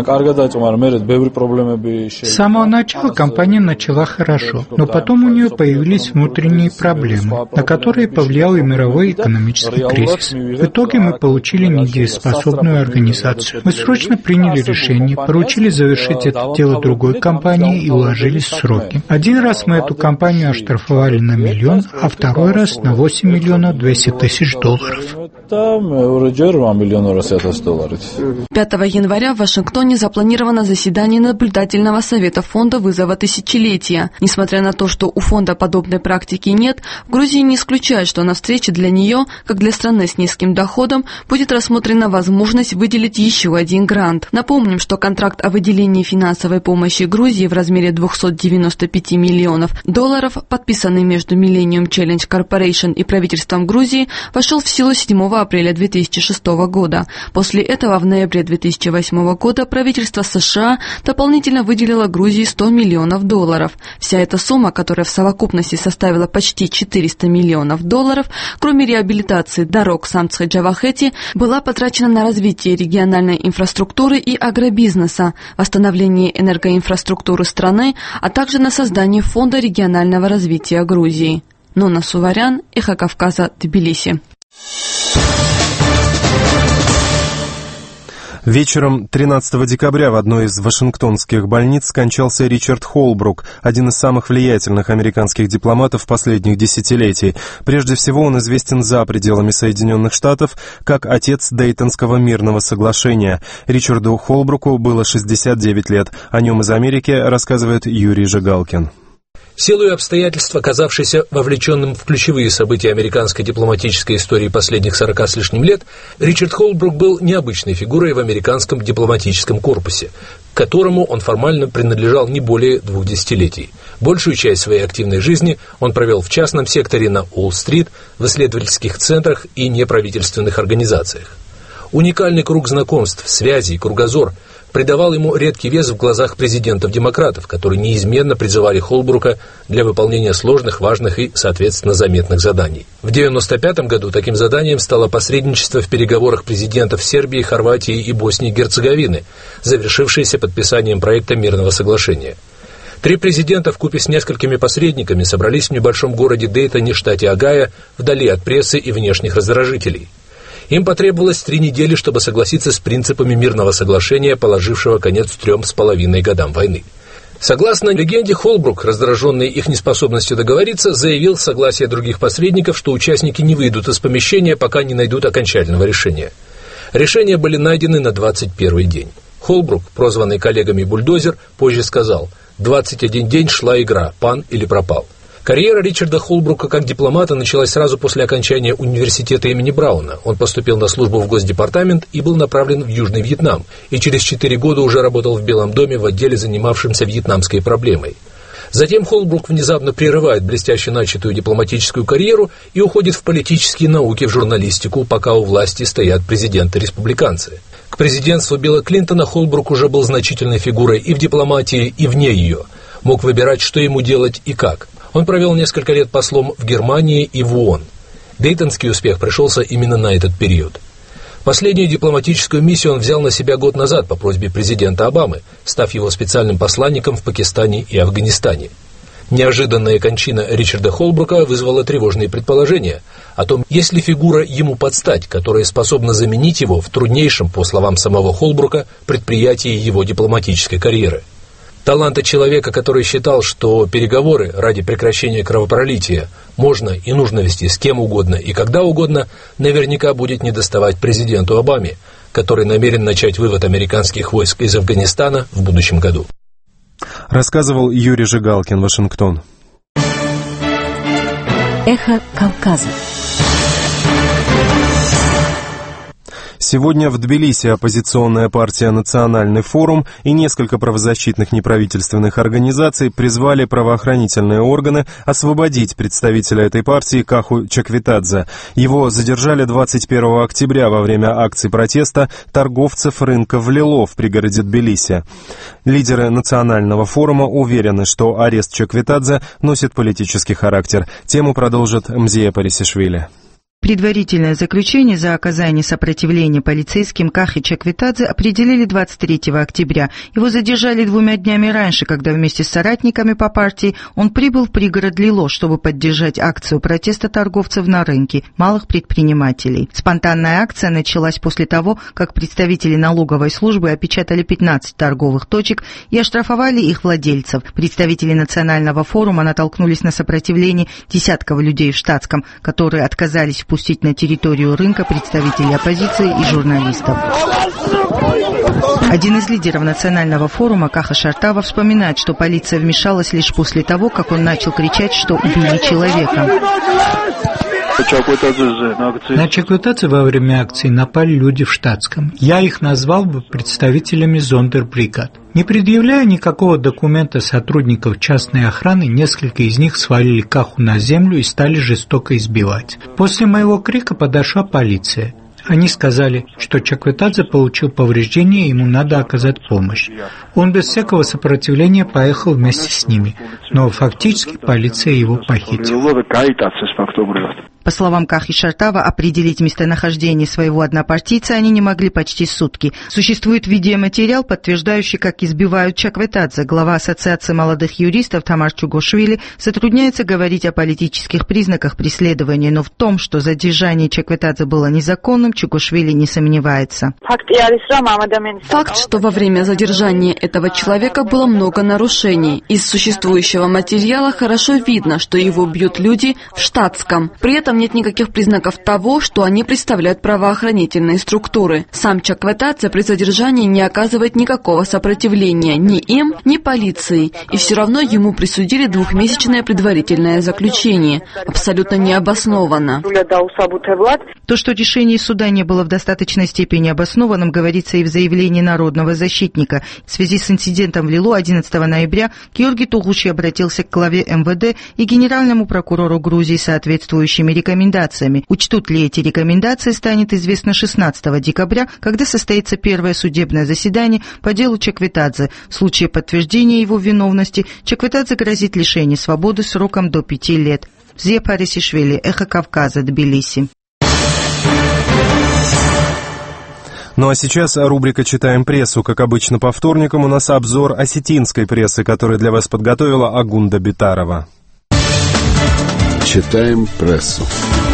С самого начала компания начала хорошо, но потом у нее появились внутренние проблемы, на которые повлиял и мировой экономический кризис. В итоге мы получили недееспособную организацию. Мы срочно приняли решение, поручили завершить это дело другой компании и уложились в сроки. Один раз мы эту компанию оштрафовали на $1 миллион, а второй раз на $8 миллионов 200 тысяч. 5 января в Вашингтоне запланировано заседание наблюдательного совета фонда «Вызова тысячелетия». Несмотря на то, что у фонда подобной практики нет, в Грузии не исключают, что на встрече для нее, как для страны с низким доходом, будет рассмотрена возможность выделить еще один грант. Напомним, что контракт о выделении финансовой помощи Грузии в размере $295 миллионов, подписанный между Millennium Challenge Corporation и правительством Грузии, вошел в силу 7 апреля 2006 года. После этого в ноябре 2008 года правительство США дополнительно выделило Грузии $100 миллионов. Вся эта сумма, которая в совокупности составила почти $400 миллионов, кроме реабилитации дорог Самсха-Джавахети, была потрачена на развитие региональной инфраструктуры и агробизнеса, восстановление энергоинфраструктуры страны, а также на создание фонда регионального развития Грузии. Нона Суварян, Эхо Кавказа, Тбилиси. Вечером 13 декабря в одной из вашингтонских больниц скончался Ричард Холбрук, один из самых влиятельных американских дипломатов последних десятилетий. Прежде всего, он известен за пределами Соединенных Штатов как отец Дейтонского мирного соглашения. Ричарду Холбруку было 69 лет. О нем из Америки рассказывает Юрий Жигалкин. Силой обстоятельств, оказавшийся вовлеченным в ключевые события американской дипломатической истории последних 40 с лишним лет, Ричард Холбрук был необычной фигурой в американском дипломатическом корпусе, к которому он формально принадлежал не более 2 десятилетий. Большую часть своей активной жизни он провел в частном секторе на Уолл-стрит, в исследовательских центрах и неправительственных организациях. Уникальный круг знакомств, связей, кругозор придавал ему редкий вес в глазах президентов-демократов, которые неизменно призывали Холбрука для выполнения сложных, важных и, соответственно, заметных заданий. В 1995 году таким заданием стало посредничество в переговорах президентов Сербии, Хорватии и Боснии и Герцеговины, завершившееся подписанием проекта мирного соглашения. 3 президента вкупе с несколькими посредниками собрались в небольшом городе Дейтоне, штате Огайо, вдали от прессы и внешних раздражителей. Им потребовалось 3 недели, чтобы согласиться с принципами мирного соглашения, положившего конец 3,5 годам войны. Согласно легенде, Холбрук, раздраженный их неспособностью договориться, заявил с согласия других посредников, что участники не выйдут из помещения, пока не найдут окончательного решения. Решения были найдены на 21-й день. Холбрук, прозванный коллегами «Бульдозер», позже сказал: «21 день шла игра, пан или пропал». Карьера Ричарда Холбрука как дипломата началась сразу после окончания университета имени Брауна. Он поступил на службу в Госдепартамент и был направлен в Южный Вьетнам, и через 4 года уже работал в Белом доме в отделе, занимавшемся вьетнамской проблемой. Затем Холбрук внезапно прерывает блестяще начатую дипломатическую карьеру и уходит в политические науки, в журналистику, пока у власти стоят президенты-республиканцы. К президентству Билла Клинтона Холбрук уже был значительной фигурой и в дипломатии, и вне ее. Мог выбирать, что ему делать и как. Он провел несколько лет послом в Германии и в ООН. Дейтонский успех пришелся именно на этот период. Последнюю дипломатическую миссию он взял на себя год назад по просьбе президента Обамы, став его специальным посланником в Пакистане и Афганистане. Неожиданная кончина Ричарда Холбрука вызвала тревожные предположения о том, есть ли фигура ему под стать, которая способна заменить его в труднейшем, по словам самого Холбрука, предприятии его дипломатической карьеры. Таланта человека, который считал, что переговоры ради прекращения кровопролития можно и нужно вести с кем угодно и когда угодно, наверняка будет недоставать президенту Обаме, который намерен начать вывод американских войск из Афганистана в будущем году. Рассказывал Юрий Жигалкин, Вашингтон. Эхо Кавказа. Сегодня в Тбилиси оппозиционная партия «Национальный форум» и несколько правозащитных неправительственных организаций призвали правоохранительные органы освободить представителя этой партии Каху Чакветадзе. Его задержали 21 октября во время акции протеста торговцев рынка в Лило в пригороде Тбилиси. Лидеры «Национального форума» уверены, что арест Чакветадзе носит политический характер. Тему продолжит Мзия Парисишвили. Предварительное заключение за оказание сопротивления полицейским Кахи Чакветадзе определили 23 октября. Его задержали 2 днями раньше, когда вместе с соратниками по партии он прибыл в пригород Лило, чтобы поддержать акцию протеста торговцев на рынке, малых предпринимателей. Спонтанная акция началась после того, как представители налоговой службы опечатали 15 торговых точек и оштрафовали их владельцев. Представители Национального форума натолкнулись на сопротивление десятков людей в штатском, которые отказались впустить на территорию рынка представителей оппозиции и журналистов. Один из лидеров Национального форума, Каха Шартава, вспоминает, что полиция вмешалась лишь после того, как он начал кричать, что убили человека. На Чакветадзе во время акции напали люди в штатском. Я их назвал бы представителями зондербригад. Не предъявляя никакого документа сотрудников частной охраны, несколько из них свалили Каху на землю и стали жестоко избивать. После моего крика подошла полиция. Они сказали, что Чакветадзе получил повреждения и ему надо оказать помощь. Он без всякого сопротивления поехал вместе с ними, но фактически полиция его похитила. По словам Кахи Шартава, определить местонахождение своего однопартийца они не могли почти сутки. Существует видеоматериал, подтверждающий, как избивают Чакветадзе. Глава Ассоциации молодых юристов Тамар Чугошвили затрудняется говорить о политических признаках преследования, но в том, что задержание Чакветадзе было незаконным, Чугошвили не сомневается. Факт, что во время задержания этого человека было много нарушений. Из существующего материала хорошо видно, что его бьют люди в штатском. При этом нет никаких признаков того, что они представляют правоохранительные структуры. Сам Чакветадзе при задержании не оказывает никакого сопротивления ни им, ни полиции, и все равно ему присудили 2-месячное предварительное заключение. Абсолютно необоснованно. То, что решение суда не было в достаточной степени обоснованным, говорится и в заявлении народного защитника. В связи с инцидентом в Лило 11 ноября Георгий Тугуши обратился к главе МВД и генеральному прокурору Грузии с соответствующими рекомендациями. Учтут ли эти рекомендации, станет известно 16 декабря, когда состоится первое судебное заседание по делу Чакветадзе. В случае подтверждения его виновности Чакветадзе грозит лишение свободы сроком до 5 лет. Мзия Парисишвили, Эхо Кавказа, Тбилиси. Ну а сейчас рубрика «Читаем прессу». Как обычно по вторникам у нас обзор осетинской прессы, который для вас подготовила Агунда Битарова. Читаем прессу.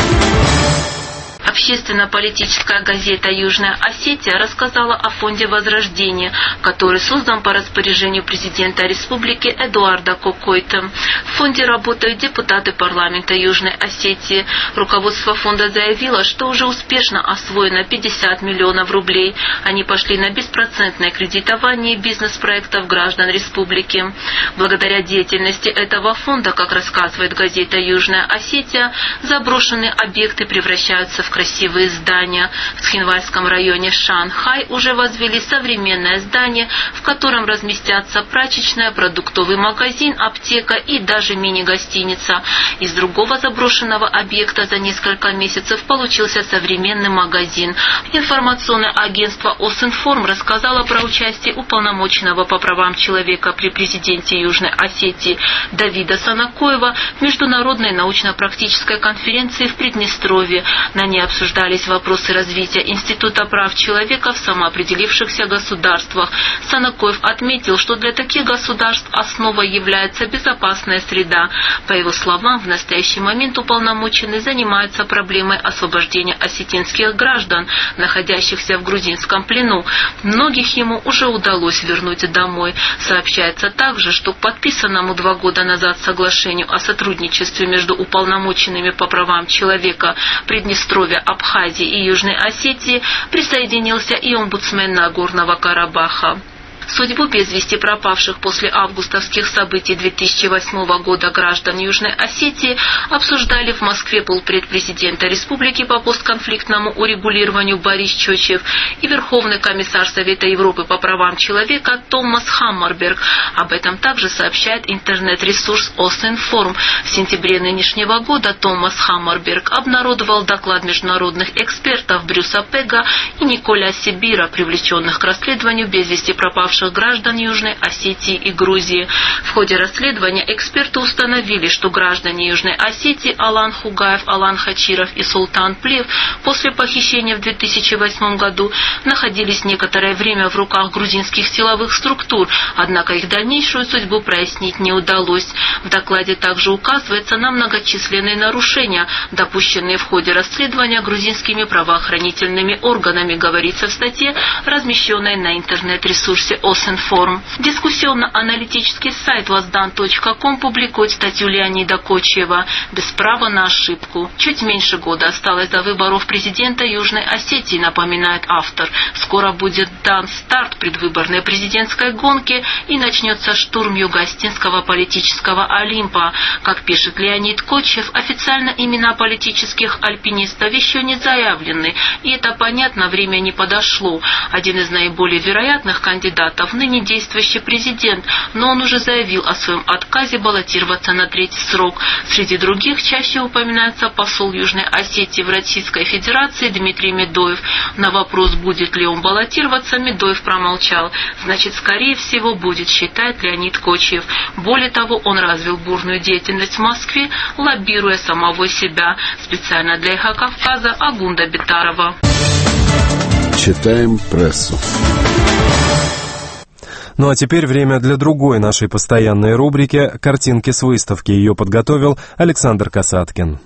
Общественно-политическая газета «Южная Осетия» рассказала о фонде возрождения, который создан по распоряжению президента республики Эдуарда Кокойта. В фонде работают депутаты парламента Южной Осетии. Руководство фонда заявило, что уже успешно освоено 50 миллионов рублей. Они пошли на беспроцентное кредитование бизнес-проектов граждан республики. Благодаря деятельности этого фонда, как рассказывает газета «Южная Осетия», заброшенные объекты превращаются в красивые здания. В Цхинвальском районе Шанхай уже возвели современное здание, в котором разместятся прачечная, продуктовый магазин, аптека и даже мини-гостиница. Из другого заброшенного объекта за несколько месяцев получился современный магазин. Информационное агентство «Осинформ» рассказало про участие уполномоченного по правам человека при президенте Южной Осетии Давида Санакоева в международной научно-практической конференции в Приднестровье. На ней обсуждались вопросы развития Института прав человека в самоопределившихся государствах. Санакоев отметил, что для таких государств основой является безопасная среда. По его словам, в настоящий момент уполномоченный занимается проблемой освобождения осетинских граждан, находящихся в грузинском плену. Многих ему уже удалось вернуть домой. Сообщается также, что к подписанному 2 года назад соглашению о сотрудничестве между уполномоченными по правам человека Приднестровья, Абхазии и Южной Осетии присоединился и омбудсмен Нагорного Карабаха. Судьбу без вести пропавших после августовских событий 2008 года граждан Южной Осетии обсуждали в Москве полпред президента республики по постконфликтному урегулированию Борис Чочев и Верховный комиссар Совета Европы по правам человека Томас Хаммарберг. Об этом также сообщает интернет-ресурс Осинформ. В сентябре нынешнего года Томас Хаммарберг обнародовал доклад международных экспертов Брюса Пега и Николя Сибира, привлеченных к расследованию без вести пропавших граждан Южной Осетии и Грузии. В ходе расследования эксперты установили, что граждане Южной Осетии Алан Хугаев, Алан Хачиров и Султан Плев после похищения в 2008 году находились некоторое время в руках грузинских силовых структур, однако их дальнейшую судьбу прояснить не удалось. В докладе также указывается на многочисленные нарушения, допущенные в ходе расследования грузинскими правоохранительными органами, говорится в статье, размещенной на интернет-ресурсе Осинформ. Дискуссионно-аналитический сайт воздан.ком публикует статью Леонида Кочева «Без права на ошибку». Чуть меньше года осталось до выборов президента Южной Осетии, напоминает автор. Скоро будет дан старт предвыборной президентской гонке и начнется штурм юго-осетинского политического Олимпа. Как пишет Леонид Кочев, официально имена политических альпинистов еще не заявлены, и это понятно, время не подошло. Один из наиболее вероятных кандидатов ныне действующий президент, но он уже заявил о своем отказе баллотироваться на 3-й срок. Среди других чаще упоминается посол Южной Осетии в Российской Федерации Дмитрий Медоев. На вопрос, будет ли он баллотироваться, Медоев промолчал. Значит, скорее всего, будет, считает Леонид Кочев. Более того, он развил бурную деятельность в Москве, лоббируя самого себя. Специально для «Эхо Кавказа» Агунда Битарова. Читаем прессу. Ну а теперь время для другой нашей постоянной рубрики «Картинки с выставки». Ее подготовил Александр Касаткин.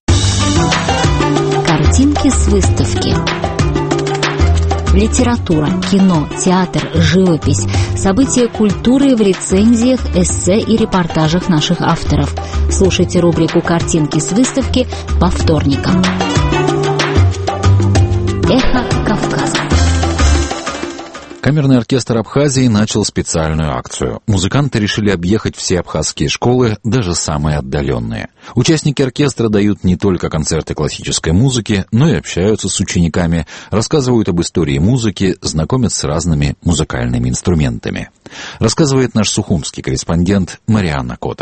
Картинки с выставки. Литература, кино, театр, живопись, события культуры в рецензиях, эссе и репортажах наших авторов. Слушайте рубрику «Картинки с выставки» по вторникам. Эхо Кавказа. Камерный оркестр Абхазии начал специальную акцию. Музыканты решили объехать все абхазские школы, даже самые отдаленные. Участники оркестра дают не только концерты классической музыки, но и общаются с учениками, рассказывают об истории музыки, знакомят с разными музыкальными инструментами. Рассказывает наш сухумский корреспондент Марианна Котова.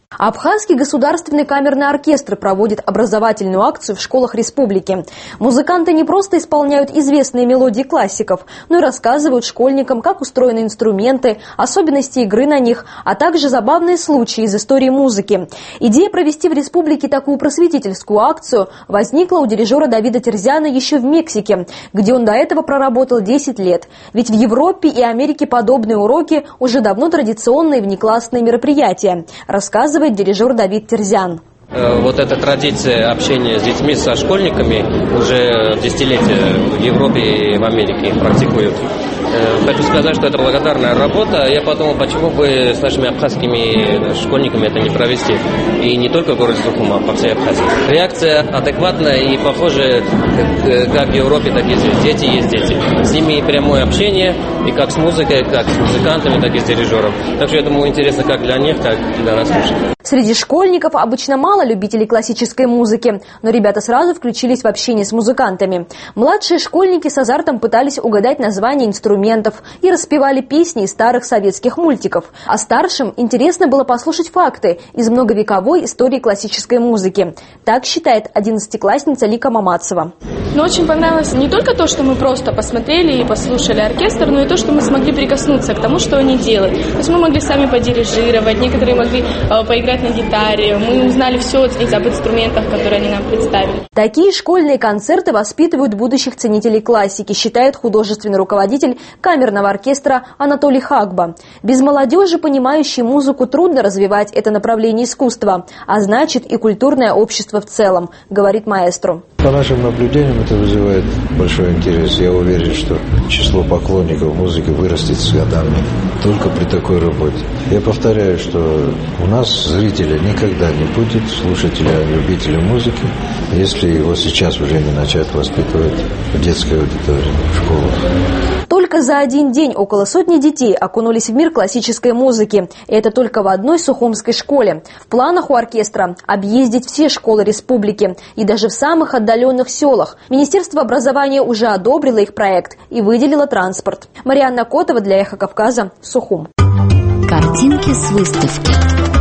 Абхазский государственный камерный оркестр проводит образовательную акцию в школах республики. Музыканты не просто исполняют известные мелодии классиков, но и рассказывают школьникам, как устроены инструменты, особенности игры на них, а также забавные случаи из истории музыки. Идея провести в республике такую просветительскую акцию возникла у дирижера Давида Терзяна еще в Мексике, где он до этого проработал 10 лет. Ведь в Европе и Америке подобные уроки уже давно традиционные внеклассные мероприятия, рассказывает дирижер Давид Терзян. Вот эта традиция общения с детьми, со школьниками уже десятилетия в Европе и в Америке практикуют. Хочу сказать, что это благодарная работа. Я подумал, почему бы с нашими абхазскими школьниками это не провести. И не только в городе Сухум, а по всей Абхазии. Реакция адекватная и похожая как в Европе, так и здесь. Дети есть дети. С ними прямое общение, и как с музыкой, как с музыкантами, так и с дирижером. Так что я думаю, интересно как для них, так и для нас тоже. Среди школьников обычно мало любителей классической музыки, но ребята сразу включились в общение с музыкантами. Младшие школьники с азартом пытались угадать названия инструментов и распевали песни из старых советских мультиков. А старшим интересно было послушать факты из многовековой истории классической музыки. Так считает 11-классница Лика Мамацева. Но очень понравилось не только то, что мы просто посмотрели и послушали оркестр, но и то, что мы смогли прикоснуться к тому, что они делают. То есть мы могли сами подирижировать, некоторые могли поиграть на гитаре. Мы узнали все об инструментах, которые они нам представили. Такие школьные концерты воспитывают будущих ценителей классики, считает художественный руководитель камерного оркестра Анатолий Хагба. Без молодежи, понимающей музыку, трудно развивать это направление искусства, а значит и культурное общество в целом, говорит маэстро. По нашим наблюдениям это вызывает большой интерес. Я уверен, что число поклонников музыки вырастет с годами только при такой работе. Я повторяю, что у нас зрителя никогда не будет, слушателя, любителя музыки, если его сейчас уже не начать воспитывать в детской аудитории, в школах. Только за один день около сотни детей окунулись в мир классической музыки. И это только в одной сухумской школе. В планах у оркестра объездить все школы республики и даже в самых отдаленных селах. Министерство образования уже одобрило их проект и выделило транспорт. Марианна Котова для «Эхо Кавказа», Сухум. Картинки с выставки.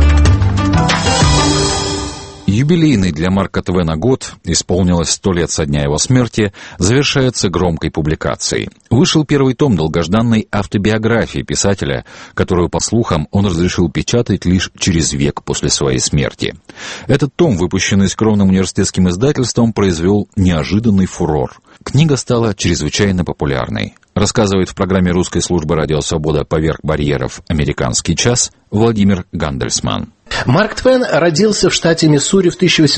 Юбилейный для Марка Твена год, исполнилось 100 лет со дня его смерти, завершается громкой публикацией. Вышел первый том долгожданной автобиографии писателя, которую, по слухам, он разрешил печатать лишь через век после своей смерти. Этот том, выпущенный скромным университетским издательством, произвел неожиданный фурор. Книга стала чрезвычайно популярной. Рассказывает в программе русской службы «Радио Свобода» «Поверх барьеров. Американский час» Владимир Гандельсман. Марк Твен родился в штате Миссури в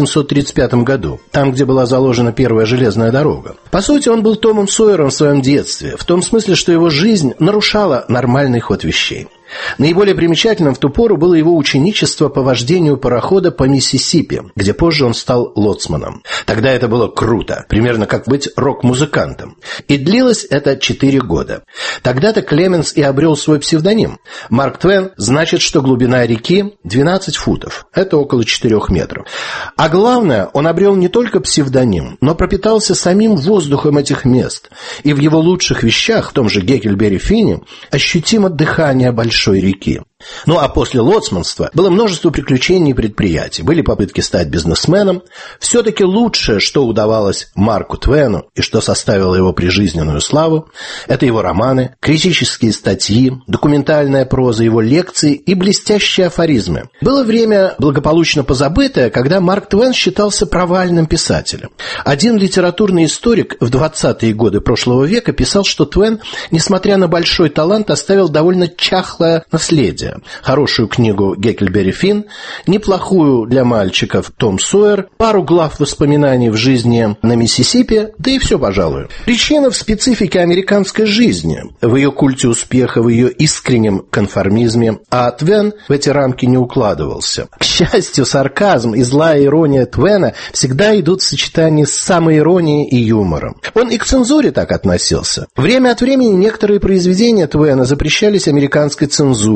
1835 году, там, где была заложена первая железная дорога. По сути, он был Томом Сойером в своем детстве, в том смысле, что его жизнь нарушала нормальный ход вещей. Наиболее примечательным в ту пору было его ученичество по вождению парохода по Миссисипи, где позже он стал лоцманом. Тогда это было круто, примерно как быть рок-музыкантом. И длилось это 4 года. Тогда-то Клеменс и обрел свой псевдоним. Марк Твен значит, что глубина реки 12 футов. Это около 4 метров. А главное, он обрел не только псевдоним, но пропитался самим воздухом этих мест. И в его лучших вещах, в том же Геккельбери Финне, ощутимо дыхание большой реки. Ну а после лоцманства было множество приключений и предприятий. Были попытки стать бизнесменом. Все-таки лучшее, что удавалось Марку Твену и что составило его прижизненную славу, это его романы, критические статьи, документальная проза, его лекции и блестящие афоризмы. Было время, благополучно позабытое, когда Марк Твен считался провальным писателем. Один литературный историк в 20-е годы прошлого века писал, что Твен, несмотря на большой талант, оставил довольно чахлое наследие. Хорошую книгу Геккельбери Финн, неплохую для мальчиков Том Сойер, пару глав воспоминаний в жизни на Миссисипи, да и все, пожалуй. Причина в специфике американской жизни, в ее культе успеха, в ее искреннем конформизме, а Твен в эти рамки не укладывался. К счастью, сарказм и злая ирония Твена всегда идут в сочетании с самоиронией и юмором. Он и к цензуре так относился. Время от времени некоторые произведения Твена запрещались американской цензурой.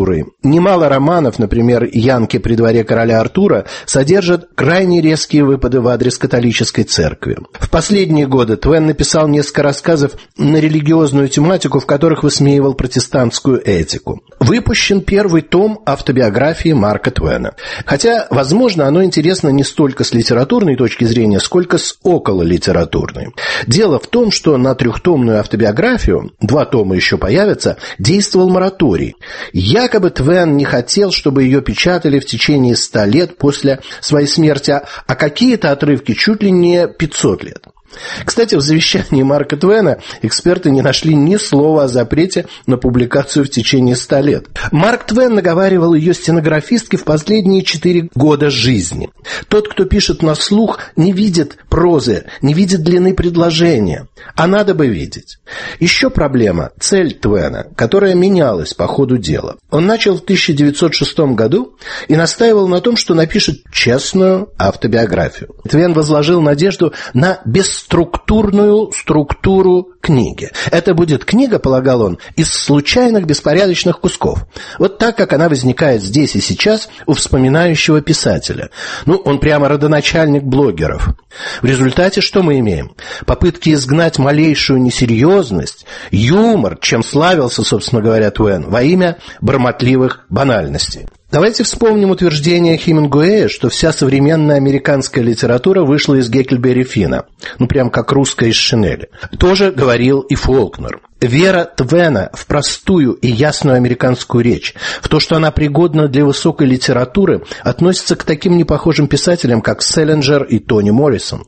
Немало романов, например, «Янки при дворе короля Артура», содержат крайне резкие выпады в адрес католической церкви. В последние годы Твен написал несколько рассказов на религиозную тематику, в которых высмеивал протестантскую этику. Выпущен первый том автобиографии Марка Твена. Хотя, возможно, оно интересно не столько с литературной точки зрения, сколько с окололитературной. Дело в том, что на 3-томную автобиографию, 2 тома еще появятся, действовал мораторий. Якобы Твен не хотел, чтобы ее печатали в течение 100 лет после своей смерти, а какие-то отрывки чуть ли не 500 лет. Кстати, в завещании Марка Твена эксперты не нашли ни слова о запрете на публикацию в течение 100 лет. Марк Твен наговаривал ее стенографистке в последние 4 года жизни. Тот, кто пишет на слух, не видит прозы, не видит длины предложения. А надо бы видеть. Еще проблема – цель Твена, которая менялась по ходу дела. Он начал в 1906 году и настаивал на том, что напишет честную автобиографию. Твен возложил надежду на бесструктурную структуру книги. Это будет книга, полагал он, из случайных беспорядочных кусков. Вот так, как она возникает здесь и сейчас у вспоминающего писателя. Он прямо родоначальник блогеров. В результате что мы имеем? Попытки изгнать малейшую несерьезность, юмор, чем славился, собственно говоря, Твен, во имя бормотливых банальностей. Давайте вспомним утверждение Хемингуэя, что вся современная американская литература вышла из Гекльберри Финна. Прям как русская из Шинели. Тоже говорил и Фолкнер. Вера Твена в простую и ясную американскую речь, в то, что она пригодна для высокой литературы, относится к таким непохожим писателям, как Селлинджер и Тони Моррисон.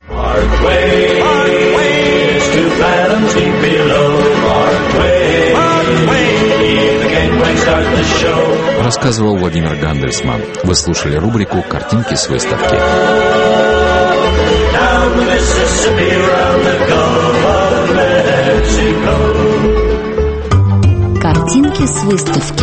Рассказывал Владимир Гандельсман. Вы слушали рубрику «Картинки с выставки». Картинки с выставки.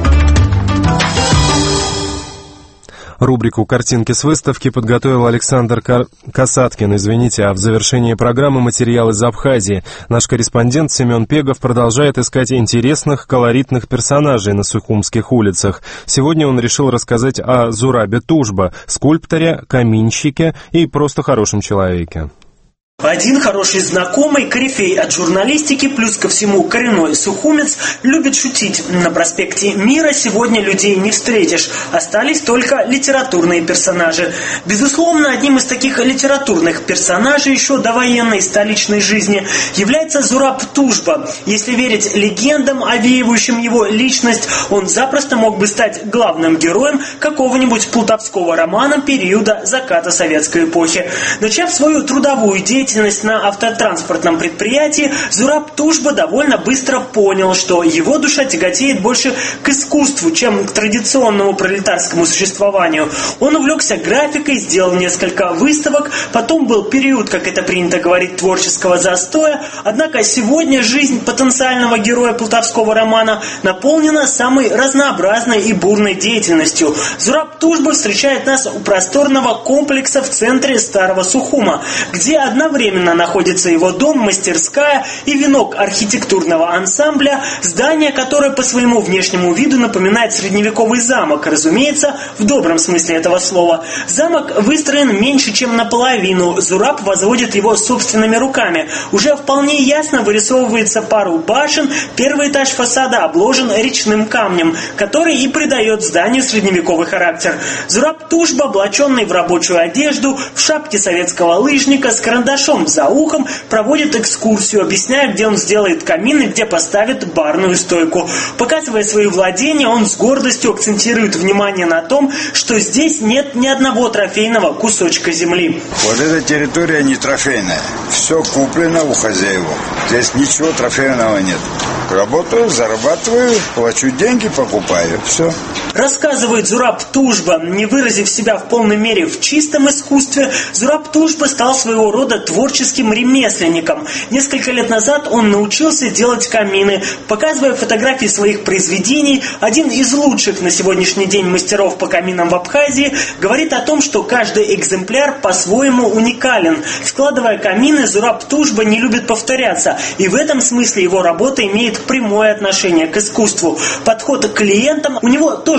Рубрику «Картинки с выставки» подготовил Александр Касаткин. А в завершении программы материал из Абхазии. Наш корреспондент Семен Пегов продолжает искать интересных, колоритных персонажей на сухумских улицах. Сегодня он решил рассказать о Зурабе Тужба, скульпторе, каминщике и просто хорошем человеке. Один хороший знакомый, корифей от журналистики, плюс ко всему коренной сухумец, любит шутить. На проспекте Мира сегодня людей не встретишь. Остались только литературные персонажи. Безусловно, одним из таких литературных персонажей еще довоенной столичной жизни является Зураб Тужба. Если верить легендам, овеивающим его личность, он запросто мог бы стать главным героем какого-нибудь плутовского романа периода заката советской эпохи. Начав свою трудовую деятельность на автотранспортном предприятии, Зураб Тужба довольно быстро понял, что его душа тяготеет больше к искусству, чем к традиционному пролетарскому существованию. Он увлекся графикой, сделал несколько выставок, потом был период, как это принято говорить, творческого застоя, однако сегодня жизнь потенциального героя плутовского романа наполнена самой разнообразной и бурной деятельностью. Зураб Тужба встречает нас у просторного комплекса в центре Старого Сухума, где одновременно находится его дом, мастерская и венок архитектурного ансамбля, здание, которое по своему внешнему виду напоминает средневековый замок, разумеется, в добром смысле этого слова. Замок выстроен меньше, чем наполовину. Зураб возводит его собственными руками. Уже вполне ясно вырисовывается пару башен, первый этаж фасада обложен речным камнем, который и придает зданию средневековый характер. Зураб Тужба, облаченный в рабочую одежду, в шапке советского лыжника, с карандашом за ухом, проводит экскурсию, объясняя, где он сделает камин и где поставит барную стойку. Показывая свои владения, он с гордостью акцентирует внимание на том, что здесь нет ни одного трофейного кусочка земли. Вот эта территория не трофейная. Все куплено у хозяев. Здесь ничего трофейного нет. Работаю, зарабатываю, плачу деньги, покупаю. Все. Рассказывает Зураб Тужба. Не выразив себя в полной мере в чистом искусстве, Зураб Тужба стал своего рода творческим ремесленником. Несколько лет назад он научился делать камины. Показывая фотографии своих произведений, один из лучших на сегодняшний день мастеров по каминам в Абхазии говорит о том, что каждый экземпляр по-своему уникален. Складывая камины, Зураб Тужба не любит повторяться, и в этом смысле его работа имеет прямое отношение к искусству. Подход к клиентам у него тоже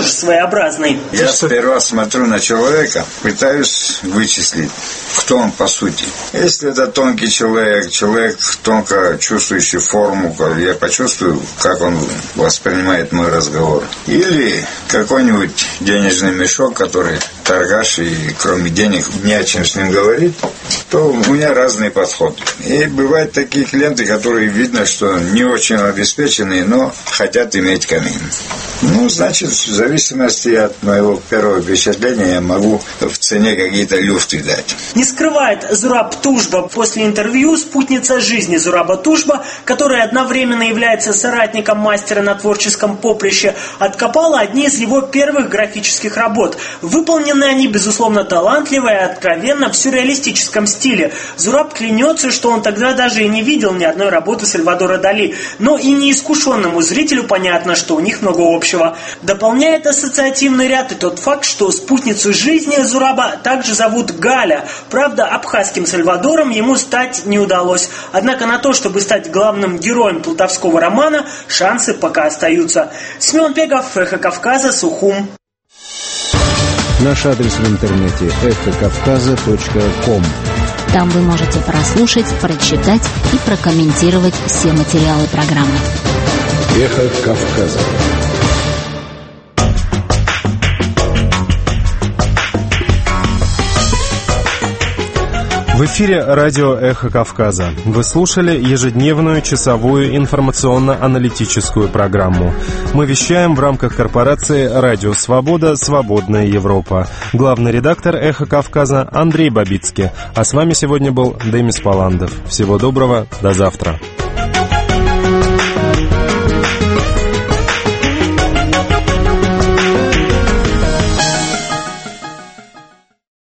тоже своеобразный. Я сперва смотрю на человека, пытаюсь вычислить, кто он по сути. Если это тонкий человек, тонко чувствующий форму, я почувствую, как он воспринимает мой разговор. Или какой-нибудь денежный мешок, который торгаш, и кроме денег не о чем с ним говорить, то у меня разный подход. И бывают такие клиенты, которые видно, что не очень обеспеченные, но хотят иметь камин. Значит, в зависимости от моего первого впечатления я могу в цене какие-то люфты дать. Не скрывает Зураб Тушба. После интервью спутница жизни Зураба Тушба, которая одновременно является соратником мастера на творческом поприще, откопала одни из его первых графических работ. Выполнены они, безусловно, талантливо и откровенно в сюрреалистическом стиле. Зураб клянется, что он тогда даже и не видел ни одной работы Сальвадора Дали. Но и неискушенному зрителю понятно, что у них много общего. Дополняет ассоциативный ряд и тот факт, что спутницу жизни Зураба также зовут Галя. Правда, абхазским Сальвадором ему стать не удалось. Однако на то, чтобы стать главным героем плутовского романа, шансы пока остаются. Семен Пегов, Эхо Кавказа, Сухум. Наш адрес в интернете эхокавказа.ком. Там вы можете прослушать, прочитать и прокомментировать все материалы программы. Эхо Кавказа. В эфире радио «Эхо Кавказа». Вы слушали ежедневную часовую информационно-аналитическую программу. Мы вещаем в рамках корпорации «Радио Свобода. Свободная Европа». Главный редактор «Эхо Кавказа» Андрей Бабицкий. А с вами сегодня был Демис Паландов. Всего доброго, до завтра.